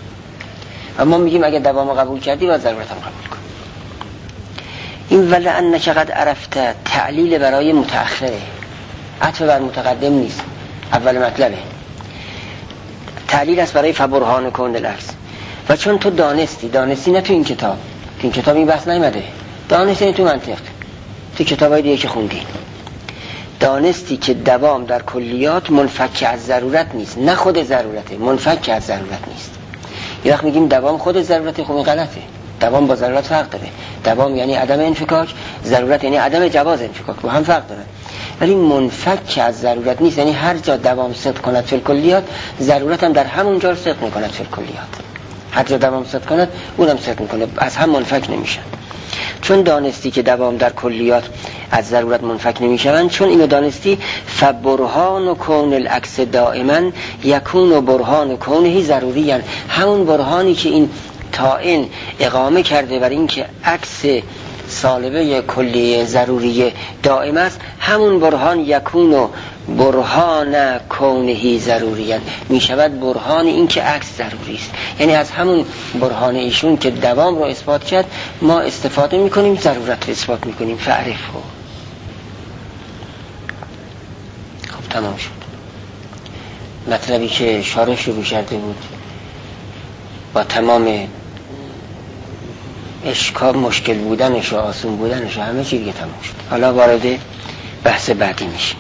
و ما میگیم اگه دوام قبول کردی و ضرورت هم قبول کن. این ولی انک قد عرفت تعلیل برای متأخره، عطف بر متقدم نیست، اول مطلبه تعلیل است برای فبرهان کن العکس. و چون تو دانستی دانستی نه تو این کتاب، تو این کتاب این بحث نیامده، دانستی تو منطق، تو کتابای دیگه که خوندی دانستی که دوام در کلیات منفک از ضرورت نیست، نه خود ضرورته، منفک از ضرورت نیست. یه وقت میگیم دوام خود ضرورته، خب این غلطه. دوام با ضرورت فرق داره. دوام یعنی عدم انفکاک، ضرورت یعنی عدم جواز انفکاک، با هم فرق داره. ولی منفک از ضرورت نیست، یعنی هر جا دوام صدق کند فی الکلیات ضرورت هم در همون جا صدق میکند فی الکلیات. هر جا دوام صدق کند اونم صدق میکنه، از هم منفک نمیشن. چون دانستی که دوام در کلیات از ضرورت منفک نمیشوند، چون اینو دانستی فبرهان و کون العکس دائما یکون و برهان و کونه ضروری، همون برهانی که این طائن اقامه کرده بر این که عکس سالبه کلیه ضروری دائم است، همون برهان یکون و برهان کونه ضروری می شود برهان این که عکس ضروری است. یعنی از همون برهان ایشون که دوام رو اثبات کرد ما استفاده می کنیم، ضرورت رو اثبات می کنیم. فعرف رو خب تمام شد. مطلبی که شارح شروع کرده بود با تمام اشکال مشکل بودنش و آسون بودنش و همه چی دیگه تمام شد. حالا وارد بحث بعدی میشیم.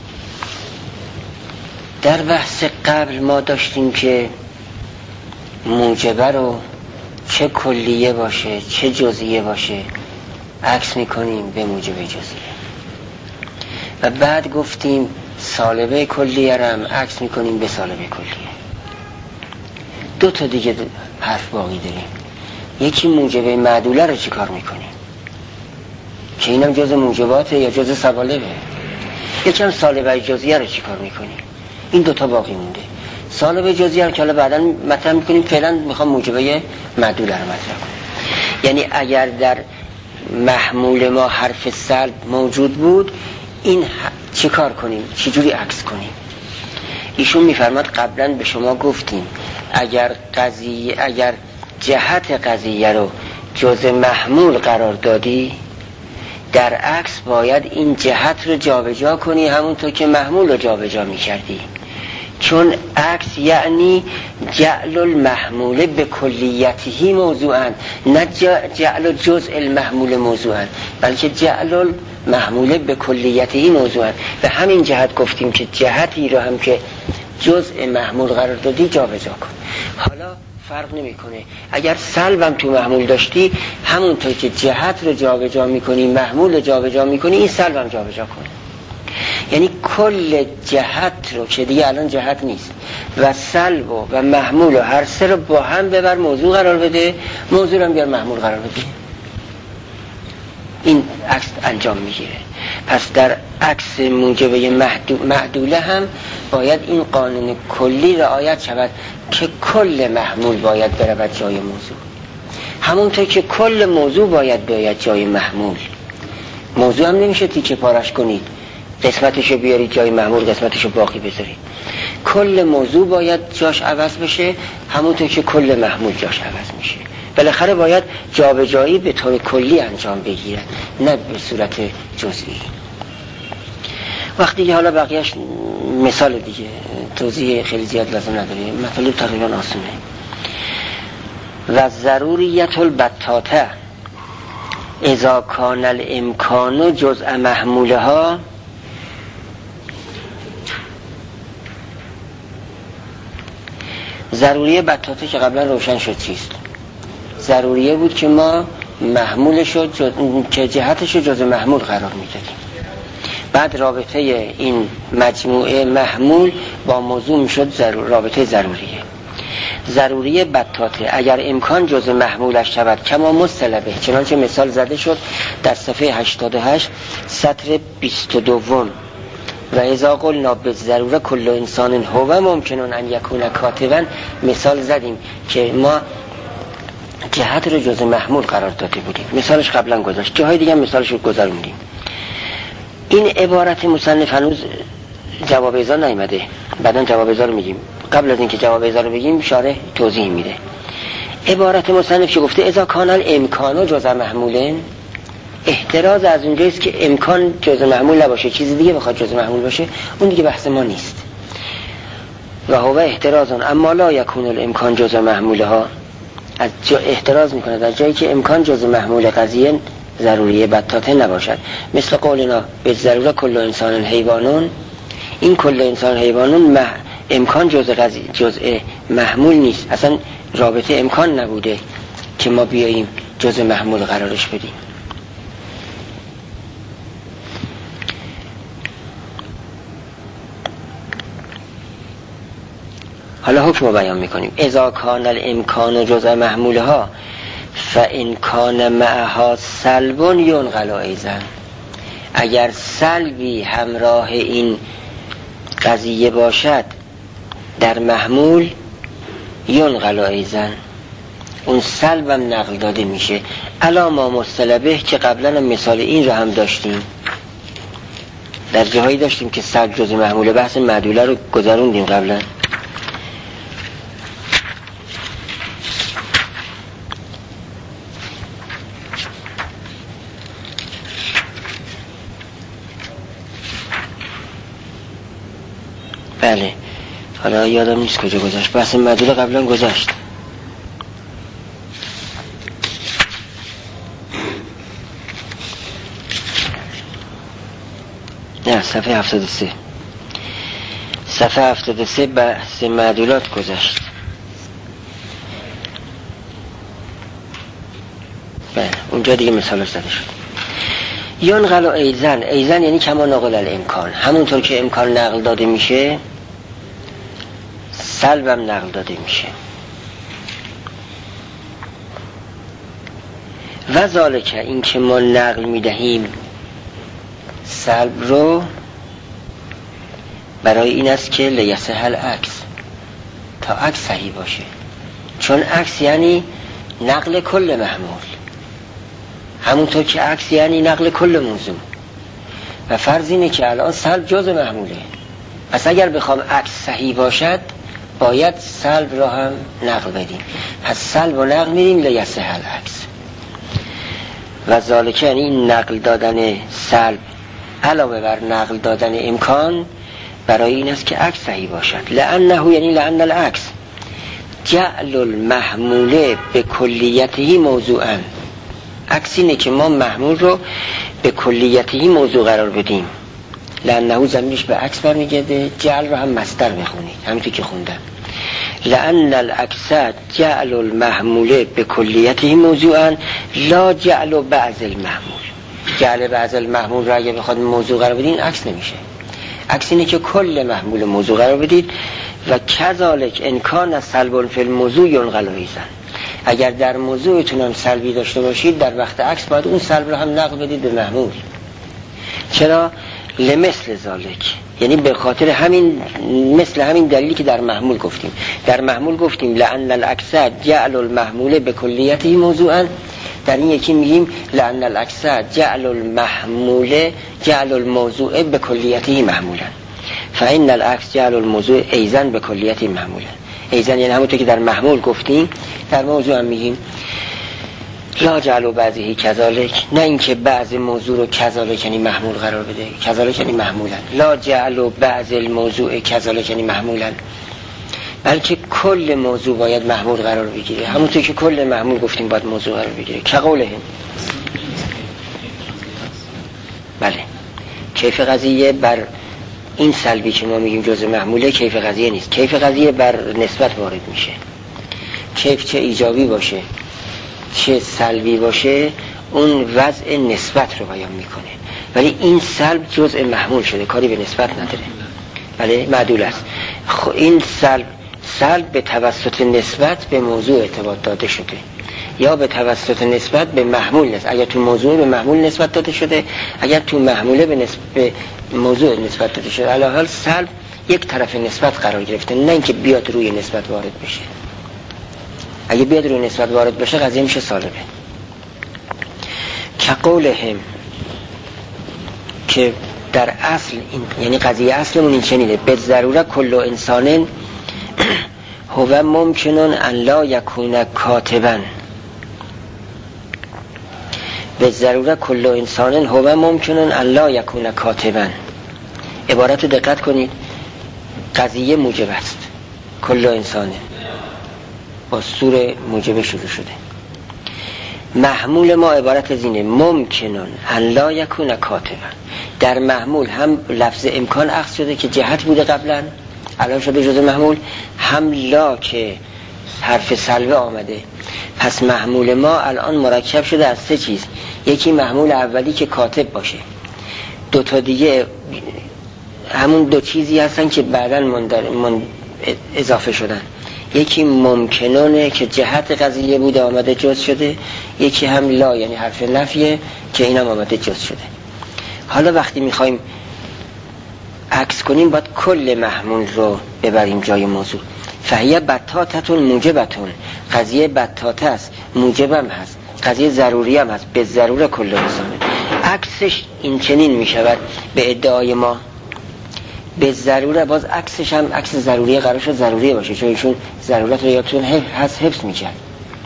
در بحث قبل ما داشتیم که موجبه رو چه کلیه باشه چه جزئیه باشه عکس میکنیم به موجبه جزئیه، و بعد گفتیم سالبه کلیه رو هم عکس میکنیم به سالبه کلیه. دو تا دیگه حرف باقی داریم. یکی موجبه معدوله رو چی کار میکنیم که اینم جز موجباته یا جز سوالبه. یکم سالبه جزئیه رو چی کار میکنیم. این دوتا باقی مونده. سالبه جزئیه رو که حالا بعدا مطرح میکنیم، فعلا میخوام موجبه معدوله رو مطرح کنم. یعنی اگر در محمول ما حرف سلب موجود بود، این چی کار کنیم؟ چی جوری عکس کنیم؟ ایشون میفرماد قبلا به شما گفتیم اگر قضیه اگر جهت قضیه رو جزء محمول قرار دادی، در عکس باید این جهت رو جابجا کنی همونطور که محمول رو جابجا می‌کردی، چون عکس یعنی جعل المحمول به کلیته موضوعا، نه جعل جزء المحمول موضوعا، بلکه جعل المحمول به کلیته موضوعا. به همین جهت گفتیم که جهتی رو هم که جزء محمول قرار دادی جابجا کن. حالا فرق نمیکنه اگر سلبم تو محمول داشتی، همونطور که جهت رو جابجا میکنی محمول رو جابجا میکنی، این سلبم جابجا کن. یعنی کل جهت رو که دیگه الان جهت نیست و سلب و, و محمول و هر سه رو با هم ببر موضوع قرار بده، موضوع رو هم بیار محمول قرار بده. این عکس انجام میگیره. پس در عکس موجبه معدوله هم باید این قانون کلی رعایت شود که کل محمول باید برود جای موضوع، همونطور که کل موضوع باید باید جای محمول. موضوع هم نمیشه تیکه پارش کنید، قسمتشو بیارید جای محمول، قسمتشو باقی بذارید. کل موضوع باید جاش عوض بشه همونطور که کل محمول جاش عوض میشه. بالاخره باید جابجایی به طور کلی انجام بگیره، نه به صورت جزئی. وقتی که حالا بقیهش مثال دیگه، توضیح خیلی زیاد لازم نداره، مطالب تقریبا آسونه. و ضروریت البتاته اذا کان الامکان جزء محمولها، ضروریه بتاته که قبلا روشن شد چیست؟ ضروریه بود که ما محمولشو جز... که جهتشو جزء محمول قرار میدادیم. بعد رابطه این مجموعه محمول با موضوع میشد ضرور... رابطه ضروریه. ضروریه بتاته اگر امکان جزء محمولش شود کما مصطلبه، چنانچه مثال زده شد در صفحه هشتاد و هشت سطر بیست و دو. و اذا قلنا بالضروره کل انسان هو ممکنون ان یکون کاتبا، مثال زدیم که ما جهت رو جزء محمول قرار داده بودیم، مثالش قبلا گذاشت، جاهای دیگه مثالش رو گذروندیم. این عبارت مصنف هنوز جواب ازا نیامده، بعداً جواب ازا رو میگیم. قبل از اینکه جواب ازا رو بگیم شارح توضیح میده. عبارت مصنف که گفته اذا کان الامکان جزء محمولن، احتراز از اونجاییست که امکان جزء محمول نباشه، چیز دیگه بخواد جزء محمول باشه، اون دیگه بحث ما نیست. و هو احترازون اما لا یکون الامکان جزء محمولها، از جا احتراز میکنه در جایی که امکان جزء محمول قضیه ضروریه بتاته نباشد. مثل قولنا به ضروره کل انسان حیوانون، این کل انسان حیوانون مح... امکان جزء قضیه جزء محمول نیست، اصلا رابطه امکان نبوده که ما بیاییم جزء محمول قرارش بدیم. حالا حکم رو بیان میکنیم. اذا کان الامکان جزء محمولها فان کان معها سلب ینقل ایضا، اگر سلبی همراه این قضیه باشد در محمول ینقل ایضا، اون سلبم نقل داده میشه. الا ما مصطلبه که قبلا مثال این رو هم داشتیم، در جاهایی داشتیم که سلب جزء محموله، بحث معدوله رو گذروندیم قبلا. بله، حالا یادم نیست کجا گذاشت، بحث معدوله قبلا گذاشت. نه، صفحه هفتاد و سه صفحه هفتاد و سه بحث معدولات گذاشت. بله، اونجا دیگه مثالش زده شد. ینقل ایضا، ایضا یعنی کما نقل الامکان، همونطور که امکان نقل داده میشه سلبم نقل داده میشه. و ذالک، این که ما نقل میدهیم سلب رو برای این است که لیصح العکس، تا عکس صحیح باشه، چون عکس یعنی نقل کل محمول، همونطور که عکس یعنی نقل کل موضوع. و فرض اینه که الان سلب جزء محموله. پس اگر بخوام عکس صحیح باشد باید سلب را هم نقل بدیم. پس سلب و نقل میریم لیصح العکس. و ذالک یعنی این نقل دادن سلب علاوه بر نقل دادن امکان برای این است که عکس صحیح باشد. لانه یعنی لان العکس جعل المحموله به کلیته موضوعا. عکس اینه که ما محمول رو به کلیته موضوع قرار بدیم. لانه ضمیرش به عکس برمیگرده، جعل رو هم مصدر بخونید همونطور که خوندم. لان العکس جعل المحموله به کلیته موضوعا لا جعل بعض المحمول. جعل بعض المحمول را اگه بخواد موضوع قرار بدین عکس نمیشه. عکس اینه که کل محمول موضوع قرار بدید. و کذالک ان کان سلب فی الموضوع ینقل ایضا. اگر در موضوعتون هم سلبی داشته باشید در وقت عکس باید اون سلب رو هم نقل بدید به محمول. چرا؟ لمثل ذالک، یعنی به خاطر همین، مثل همین دلیلی که در محمول گفتیم. در محمول گفتیم لأن العکس جعل المحمول به کلیته موضوعا، در این یکی میگیم لأن العکس جعل المحمول جعل الموضوع به کلیته محمولا، فإن العکس جعل الموضوع ایضا به کلیته محمولا. ایضا یعنی همونطور که در محمول گفتیم در موضوع هم میگیم لا جعل بعضه کذالک، نه اینکه بعض موضوع رو کذالک یعنی محمول قرار بده، کذالک یعنی محمولا. لا جعل بعض الموضوع کذالک یعنی محمولا، بلکه کل موضوع باید محمول قرار بگیره، همونطور که کل محمول گفتیم باید موضوع قرار بگیره. که قوله بله کیف قضیه بر این سلبی که ما میگیم جزء محموله کیف قضیه نیست. کیف قضیه بر نسبت وارد میشه. کیف چه ایجابی باشه چه سلبی باشه اون وضع نسبت رو بیان میکنه، ولی این سلب جزء محمول شده، کاری به نسبت نداره. بله معدول است. خب این سلب سلب به توسط نسبت به موضوع ارتباط داده شده یا به توسط نسبت به محمول نسبت. اگر تو موضوع به محمول نسبت داده شده، اگر تو محموله به, نسبت به موضوع نسبت داده شده، علی حال سلب یک طرف نسبت قرار گرفته، نه اینکه بیاد روی نسبت وارد بشه. اگه بیاد روی نسبت وارد بشه قضیه میشه سالبه. که قولهم که در اصل این، یعنی قضیه اصلمون این چنینه: به ضروره کل انسان هو ممکنون ان لا یکون کاتبا. به ضروره کل انسان هو ممکنون ان لا یکون کاتبا. عبارت دقت کنید، قضیه موجب است. کل انسان با سور موجب شروع شده. محمول ما عبارت از اینه: ممکنون ان لا یکون کاتبا. در محمول هم لفظ امکان اخذ شده که جهت بوده قبلا، الان شده جزء محمول، هم لا که حرف سلبه آمده. پس محمول ما الان مرکب شده از سه چیز. یکی محمول اولی که کاتب باشه، دو تا دیگه همون دو چیزی هستن که بعداً من اضافه شدن. یکی ممکنونه که جهت قضیه بوده آمده جز شده، یکی هم لا یعنی حرف نفیه که اینم آمده جز شده. حالا وقتی میخوایم عکس کنیم باید کل محمول رو ببریم جای موضوع. فهیه بطاتتون موجبتون، قضیه بطاته است، موجبم هست، قضیه ضروری هم هست. به ضرور کل انسانه. عکسش این چنین میشود به ادعای ما. به ضروره باز عکسش هم عکس ضروری قرار شد ضروری باشه، چون ایشون ضرورت رو یادتون هست حفظ میکرد.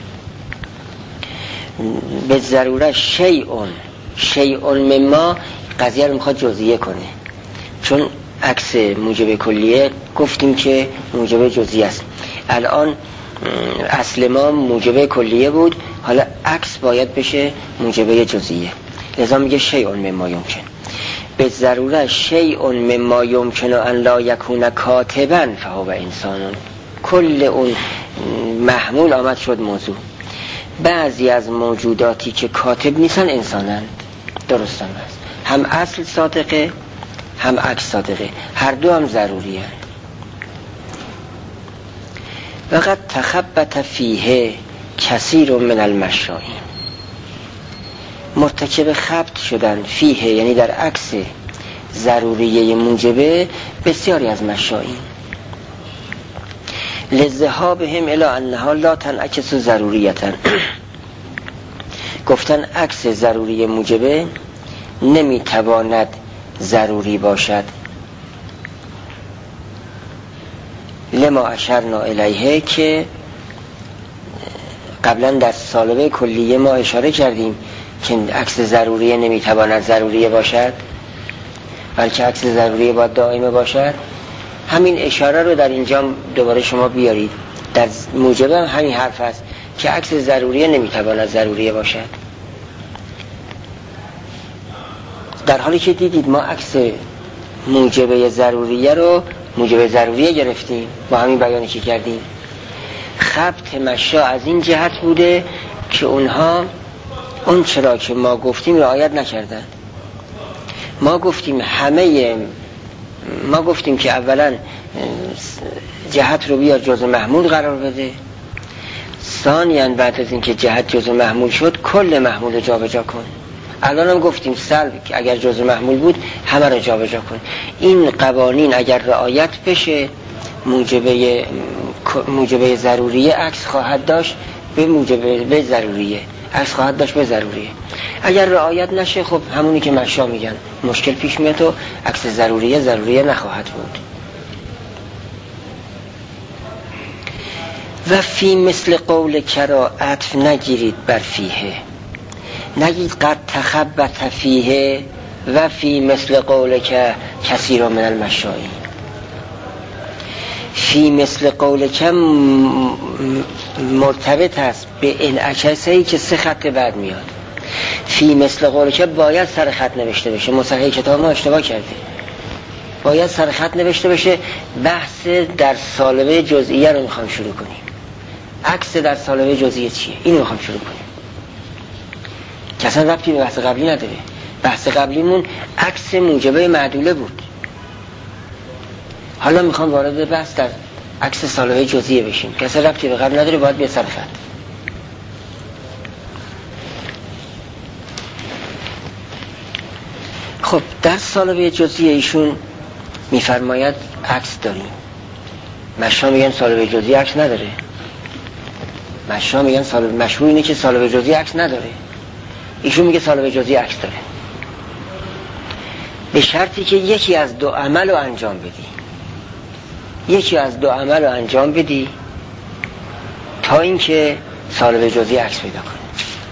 به ضروره شیئون شیئون مما قضیه رو میخواد جزئیه کنه، چون عکس موجب کلیه گفتیم که موجب جزئی است. الان اصل ما موجب کلیه بود، حالا عکس باید بشه موجب جزئیه، لذا میگه شیئون مما یمکن. به ضروره شیئون مما یمکن ان لا یکون کاتبا فهو انسان. کل اون محمول آمد شد موضوع. بعضی از موجوداتی که کاتب نیستن انسانند، درست هم هست، هم اصل صادقه هم عکس صادقه، هر دو هم ضروری هست. وقد تخبط فیه کثیر من المشائین. مرتکب خبط شدن فیه یعنی در عکس ضروریه موجبه بسیاری از مشائین. لذهابهم الی انها لا تنعکس ضروریتا. گفتن عکس ضروری موجبه نمیتواند ضروری باشد. لما اشرنا الیه که قبلا در سالبه کلیه ما اشاره کردیم که عکس ضروریه نمیتواند ضروریه باشد بلکه عکس ضروریه باید دائمه باشد. همین اشاره رو در اینجا دوباره شما بیارید. در موجب هم همین حرف است که عکس ضروریه نمیتواند ضروریه باشد، در حالی که دیدید ما عکس موجبه ضروریه رو موجبه ضروریه گرفتیم با همین بیانی که کردیم. خبط مشا از این جهت بوده که اونها اون چرا که ما گفتیم رعایت نکردن. ما گفتیم همه ما گفتیم که اولا جهت رو بیا جزء محمول قرار بده، ثانیاً بعد از اینکه جهت جزء محمول شد کل محمول رو جابجا کن. الان هم گفتیم سلب که اگر جزء محمول بود همه رو جابجا کن. این قوانین اگر رعایت بشه موجبه موجبه ضروریه عکس خواهد داشت به موجبه به ضروریه، عکس خواهد داشت به ضروریه. اگر رعایت نشه خب همونی که مشا میگن مشکل پیش میاد و عکس ضروریه ضروریه نخواهد بود. و فی مثل قول کرا عطف نگیرید بر فیه، نگید قد تخبط فیه و فی مثل قول که کثیر من المشایی. فی مثل قول که مرتبط است به انعکاسهایی که سه خط بعد میاد. فی مثل قول که باید سر خط نوشته بشه. مصحح کتاب ما اشتباه کرده، باید سر خط نوشته بشه. بحث در سالبه جزئیه رو میخوام شروع کنیم. عکس در سالبه جزئیه چیه؟ اینو میخوام شروع کنیم که اصلا ربطی به بحث قبلی نداره. بحث قبلیمون عکس موجبه معدوله بود، حالا میخوام وارد بحث در عکس سالبه جزئیه بشیم که اصلا ربطی به قبل نداره، باید بیاد سر خط. خب در سالبه جزئیه ایشون میفرماید عکس داریم. مشا میگن سالبه جزئیه عکس نداره. مشا میگن سالبه مشهور اینه که سالبه جزئیه عکس نداره. ایشون میگه سالبه جزئیه عکس داره، به شرطی که یکی از دو عمل رو انجام بدی. یکی از دو عمل رو انجام بدی تا اینکه سالبه جزئیه عکس پیدا کنه.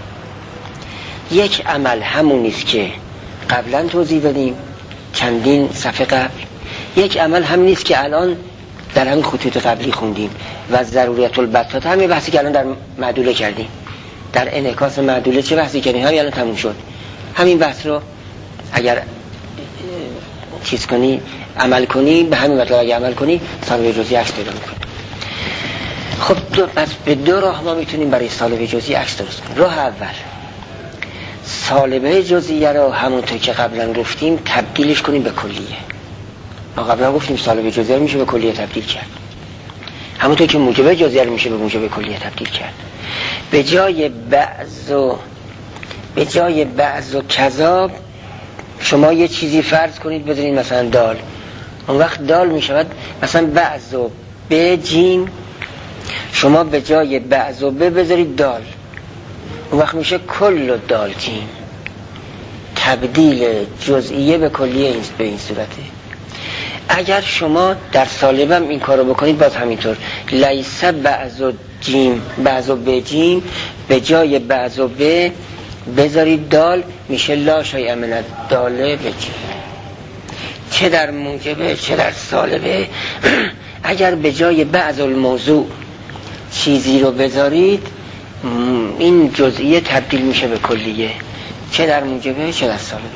یک عمل همون نیست که قبلا توضیح دادیم چندین صفحه قبل. یک عمل هم نیست که الان در همین خطوط قبلی خوندیم و ضروریت البتات همین بحثی که الان در معدوله کردیم. در انعکاس معدوله چه بحثی کردیم؟ همین الان تموم شد. همین بحث رو اگر چیز کنی عمل کنی به همین مطلب اگر عمل کنی سالبه جزئیه عکس پیدا می‌کنی. خب دو پس به دو راه ما میتونیم برای سالبه جزئیه عکس درست کنیم. راه اول سالبه جزئیه رو همونطور که قبلا گفتیم تبدیلش کنیم به کلیه. ما قبلا گفتیم سالبه جزئیه رو میشه به کلیه تبدیل کرد، همونطور که موجبه جزئیه رو میشه به موجبه کلیه تبدیل کرد. به جای بعض و به جای بعض و کذا شما یه چیزی فرض کنید بذارید مثلا دال، اون وقت دال میشود مثلا بعض و به جیم، شما به جای بعض و به بذارید دال، اون وقت میشه کل و دال جیم. تبدیل جزئیه به کلیه این به این صورته. اگر شما در سالبم این کارو بکنید باز همینطور، لیس بعض و جیم بعض و به جیم، به جای بعض و به بذارید دال، میشه لا شیء من الداله به جیم. چه در موجبه چه در سالبه اگر به جای بعض الموضوع چیزی رو بذارید این جزئیه تبدیل میشه به کلیه، چه در موجبه چه در سالبه.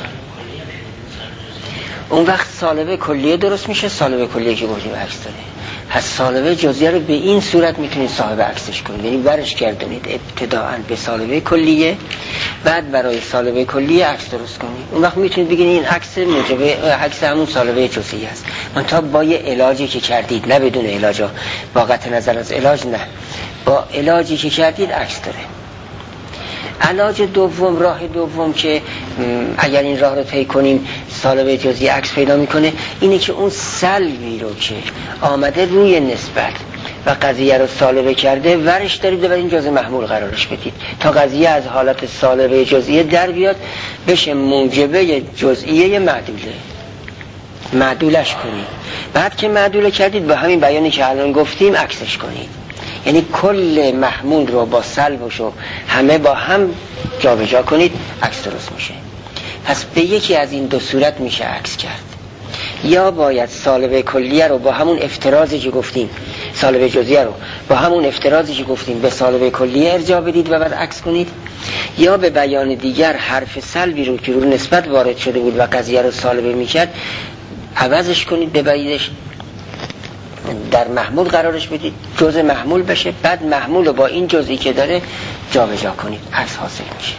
اون وقت سالبه کلیه درست میشه. سالبه کلیه که گفتیم عکس داره، پس سالبه جزئیه رو به این صورت میتونید صاحب عکسش کنید، یعنی برش گردونید ابتداءً به سالبه کلیه، بعد برای سالبه کلیه عکس درست کنید. اون وقت میتونید بگید این عکس موجبه عکس همون سالبه جزئیه است، منتها با یه علاجی که کردید، نه بدون علاج، با قطع نظر از علاج، نه با علاجی که کردید عکس داره. علاج دوم، راه دوم که اگر این راه رو طی کنیم سالبه جزئیه عکس پیدا میکنه، اینه که اون سلبی رو که آمده روی نسبت و قضیه رو سالبه کرده ورش دارید ببرین جزء محمول قرارش بدید تا قضیه از حالت سالبه جزئیه در بیاد بشه موجبه جزئیه معدوله، معدولش کنید. بعد که معدوله کردید با همین بیانی که الان گفتیم عکسش کنید، یعنی کل محمول رو با سلبش و همه با هم جابجا کنید، عکس درست میشه. پس به یکی از این دو صورت میشه عکس کرد. یا باید سالبه کلیه رو با همون افترازی که گفتیم، سالبه جزئیه رو با همون افترازی که گفتیم به سالبه کلیه ارجاع بدید و بعد عکس کنید، یا به بیان دیگر حرف سلبی رو که رو نسبت وارد شده بود و قضیه رو سالبه میکرد عوضش کنید، ببریدش در محمول قرارش بدید، جزء محمول بشه، بعد محمول رو با این جزئی که داره جابجا کنید، عکس حاصل میشه.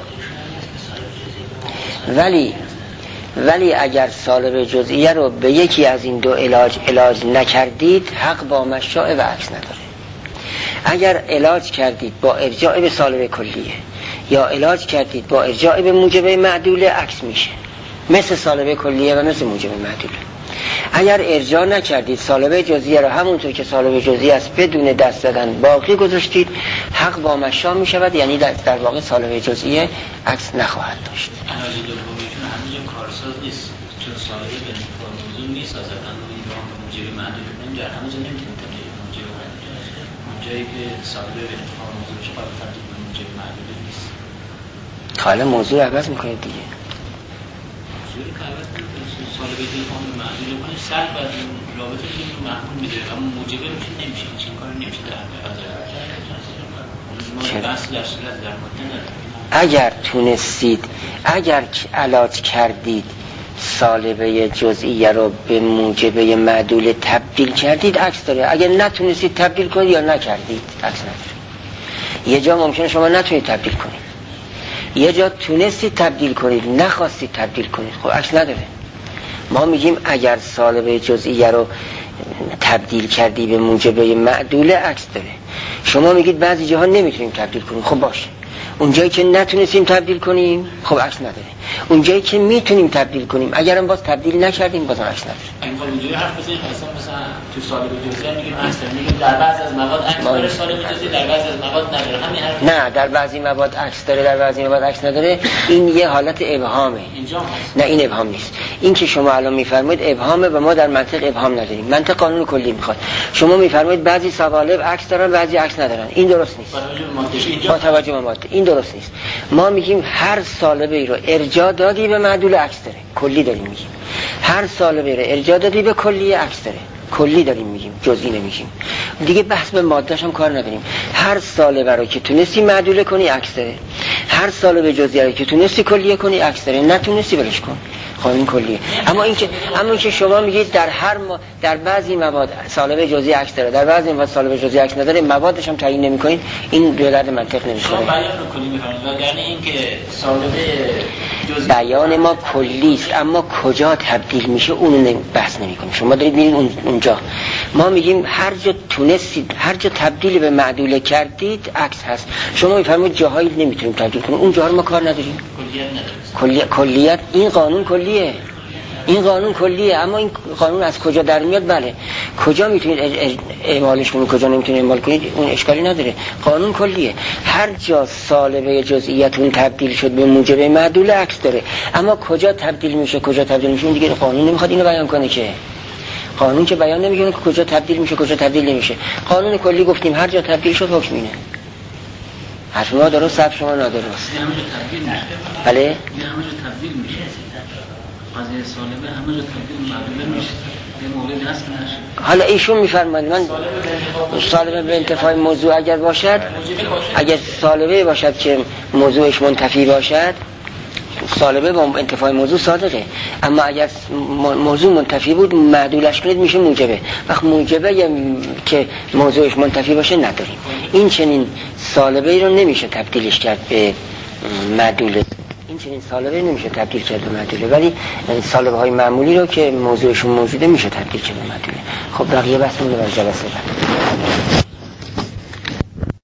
ولی ولی اگر سالب جزئیه رو به یکی از این دو علاج علاج نکردید حق با مشاء و عکس نداره. اگر علاج کردید با ارجاع به سالب کلیه یا علاج کردید با ارجاع به موجب معدوله عکس میشه، مثل سالب کلیه و مثل موجب معدوله. اگر ارجاع نکردید سالب جزئیه رو همونطور که سالب جزئیه است بدون دست دادن باقی گذاشتید، حق با مشاء میشود، یعنی در, در واقع سالب جزئیه عکس نخواهد داشت. علاج دومیشون همینجا کارساز نیست، چون سالب به موضوع نیست از قانون با موجب معدوله. اینجا همونجا نمیتونیم تبدیل موجب معدوله، اونجایی که سالب به موضوع میشه قابل تبدیل به موجب معدوله نیست. حالا موضوع عوض میکنید دیگه. موضوعی که عوض سالب دیفام معدوله کنه سر بعد رابطه که تو محمول میده اما موجبه میشه نمیشه، چین کار نمیشه در اگر تونستید، اگر علاج کردید سالبه جزئیه رو به موجبه معدوله تبدیل کردید عکس داره. اگر نتونستید تبدیل کنید یا نکردید عکس نداره. یه جا ممکنه شما نتونید تبدیل کنید، یه جا تونستید تبدیل کنید نخواستید تبدیل کنید، خب عکس نداره. ما میگیم اگر سالبه جزئیه رو تبدیل کردی به موجبه معدوله عکس داره. شما میگید بعضی جاها نمیتونیم تبدیل کنیم، خب باشه. اونجایی که نتونستیم تبدیل کنیم خب عکس نداره. اونجایی که میتونیم تبدیل کنیم اگرم باز تبدیل نکردیم بازم عکس نداره. اینجا اونجوری حرف بزنید مثلا مثلا تو سالب جزئیه میگیم عکس داره، میگیم در بعضی از مواد عکس داره سالب جزئیه، در بعضی از مواد نداره. همین حرف نه، در بعضی مواد عکس داره در بعضی مواد عکس نداره. این یه حالت ابهامه. اینجا نه این ابهام نیست. این که شما الان میفرمایید ابهامه و ما در منطق ابهام نداریم. منطق قانون کلی میخواد. شما میفرمایید بعضی سوالب عکس دارن بعضی عکس ندارن. این درست نیست. با توجه به ماده این درست نیست. ما میگیم هر سالبه رو ارجاع دادی به معدول عکس داره، کلی داریم میگیم. هر سالبه رو ارجاع دادی به کلی عکس داره، کلی داریم میگیم، جزئی نمیگیم. دیگه بحث به ماده‌اش هم کار نداریم. هر سالبه رو که تونستی معدوله کنی عکس داره، هر سالبه جزئی رو که تونستی کلیه کنی عکس داره، نتونستی ولش کن، قانون کلیه. اما اینکه اما اینکه شما میگید در هر ما در بعضی مواد سالبه جزئی عکس داره، در بعضی مواد سالبه جزئی عکس نداره، موادش هم تعیین نمی‌کنید، این به درد منطق نمی‌خوره. شما بیان رو کلی می‌فرمایید، یعنی اینکه سالبه جزئی بیان ما کلی است اما کجا تبدیل میشه اون بحث نمی‌کنیم. شما دارید می‌رید اون اونجا. ما میگیم هر جا تونستید، هر جا تبدیل به معدوله کردید عکس هست. شما می‌فرمایید جاهایی نمی‌تونیم تبدیل کنیم، اون جاها رو ما کار نداریم. کلیت نداره. کلیت این قانون کلیه. این قانون کلیه، اما این قانون از کجا در میاد؟ بله، کجا میتونید اعمالش کنید کجا نمیتونید اعمال کنید اون اشکالی نداره. قانون کلیه. هر جا سالبه جزئیتون تبدیل شد به موجب معدوله عکس داره، اما کجا تبدیل میشه کجا تبدیل میشه دیگه قانون نمیخواد اینو بیان کنه که. قانون که بیان نمیکنه که کجا تبدیل میشه کجا تبدیل نمیشه. قانون کلی گفتیم هر جا تبدیل شد حکم اینه. حرف ما درست، حرف شما نادرست. بله؟ یه همه جا تبدیل میشه. قضیه سالبه همه جا تبدیل معدوله میشه. یه موردی هست که نشه. حالا ایشون میفرماید من سالبه به انتفاع موضوع اگر باشد، اگر سالبه باشد که موضوعش منتفی باشد، سالبه با انتفاع موضوع صادقه. اما اگر موضوع منتفی بود معدولش کنید میشه موجبه. وقت موجبه که موضوعش منتفی باشه نداریم. این چنین سالبه ای رو نمیشه تبدیلش کرد به معدوله. این چنین سالبه نمیشه تبدیل کرد به معدوله، ولی سالبه های معمولی رو که موضوعشون موجوده میشه تبدیل کرد به معدوله. خب بقیه بحث مونده بر جلسه بعد.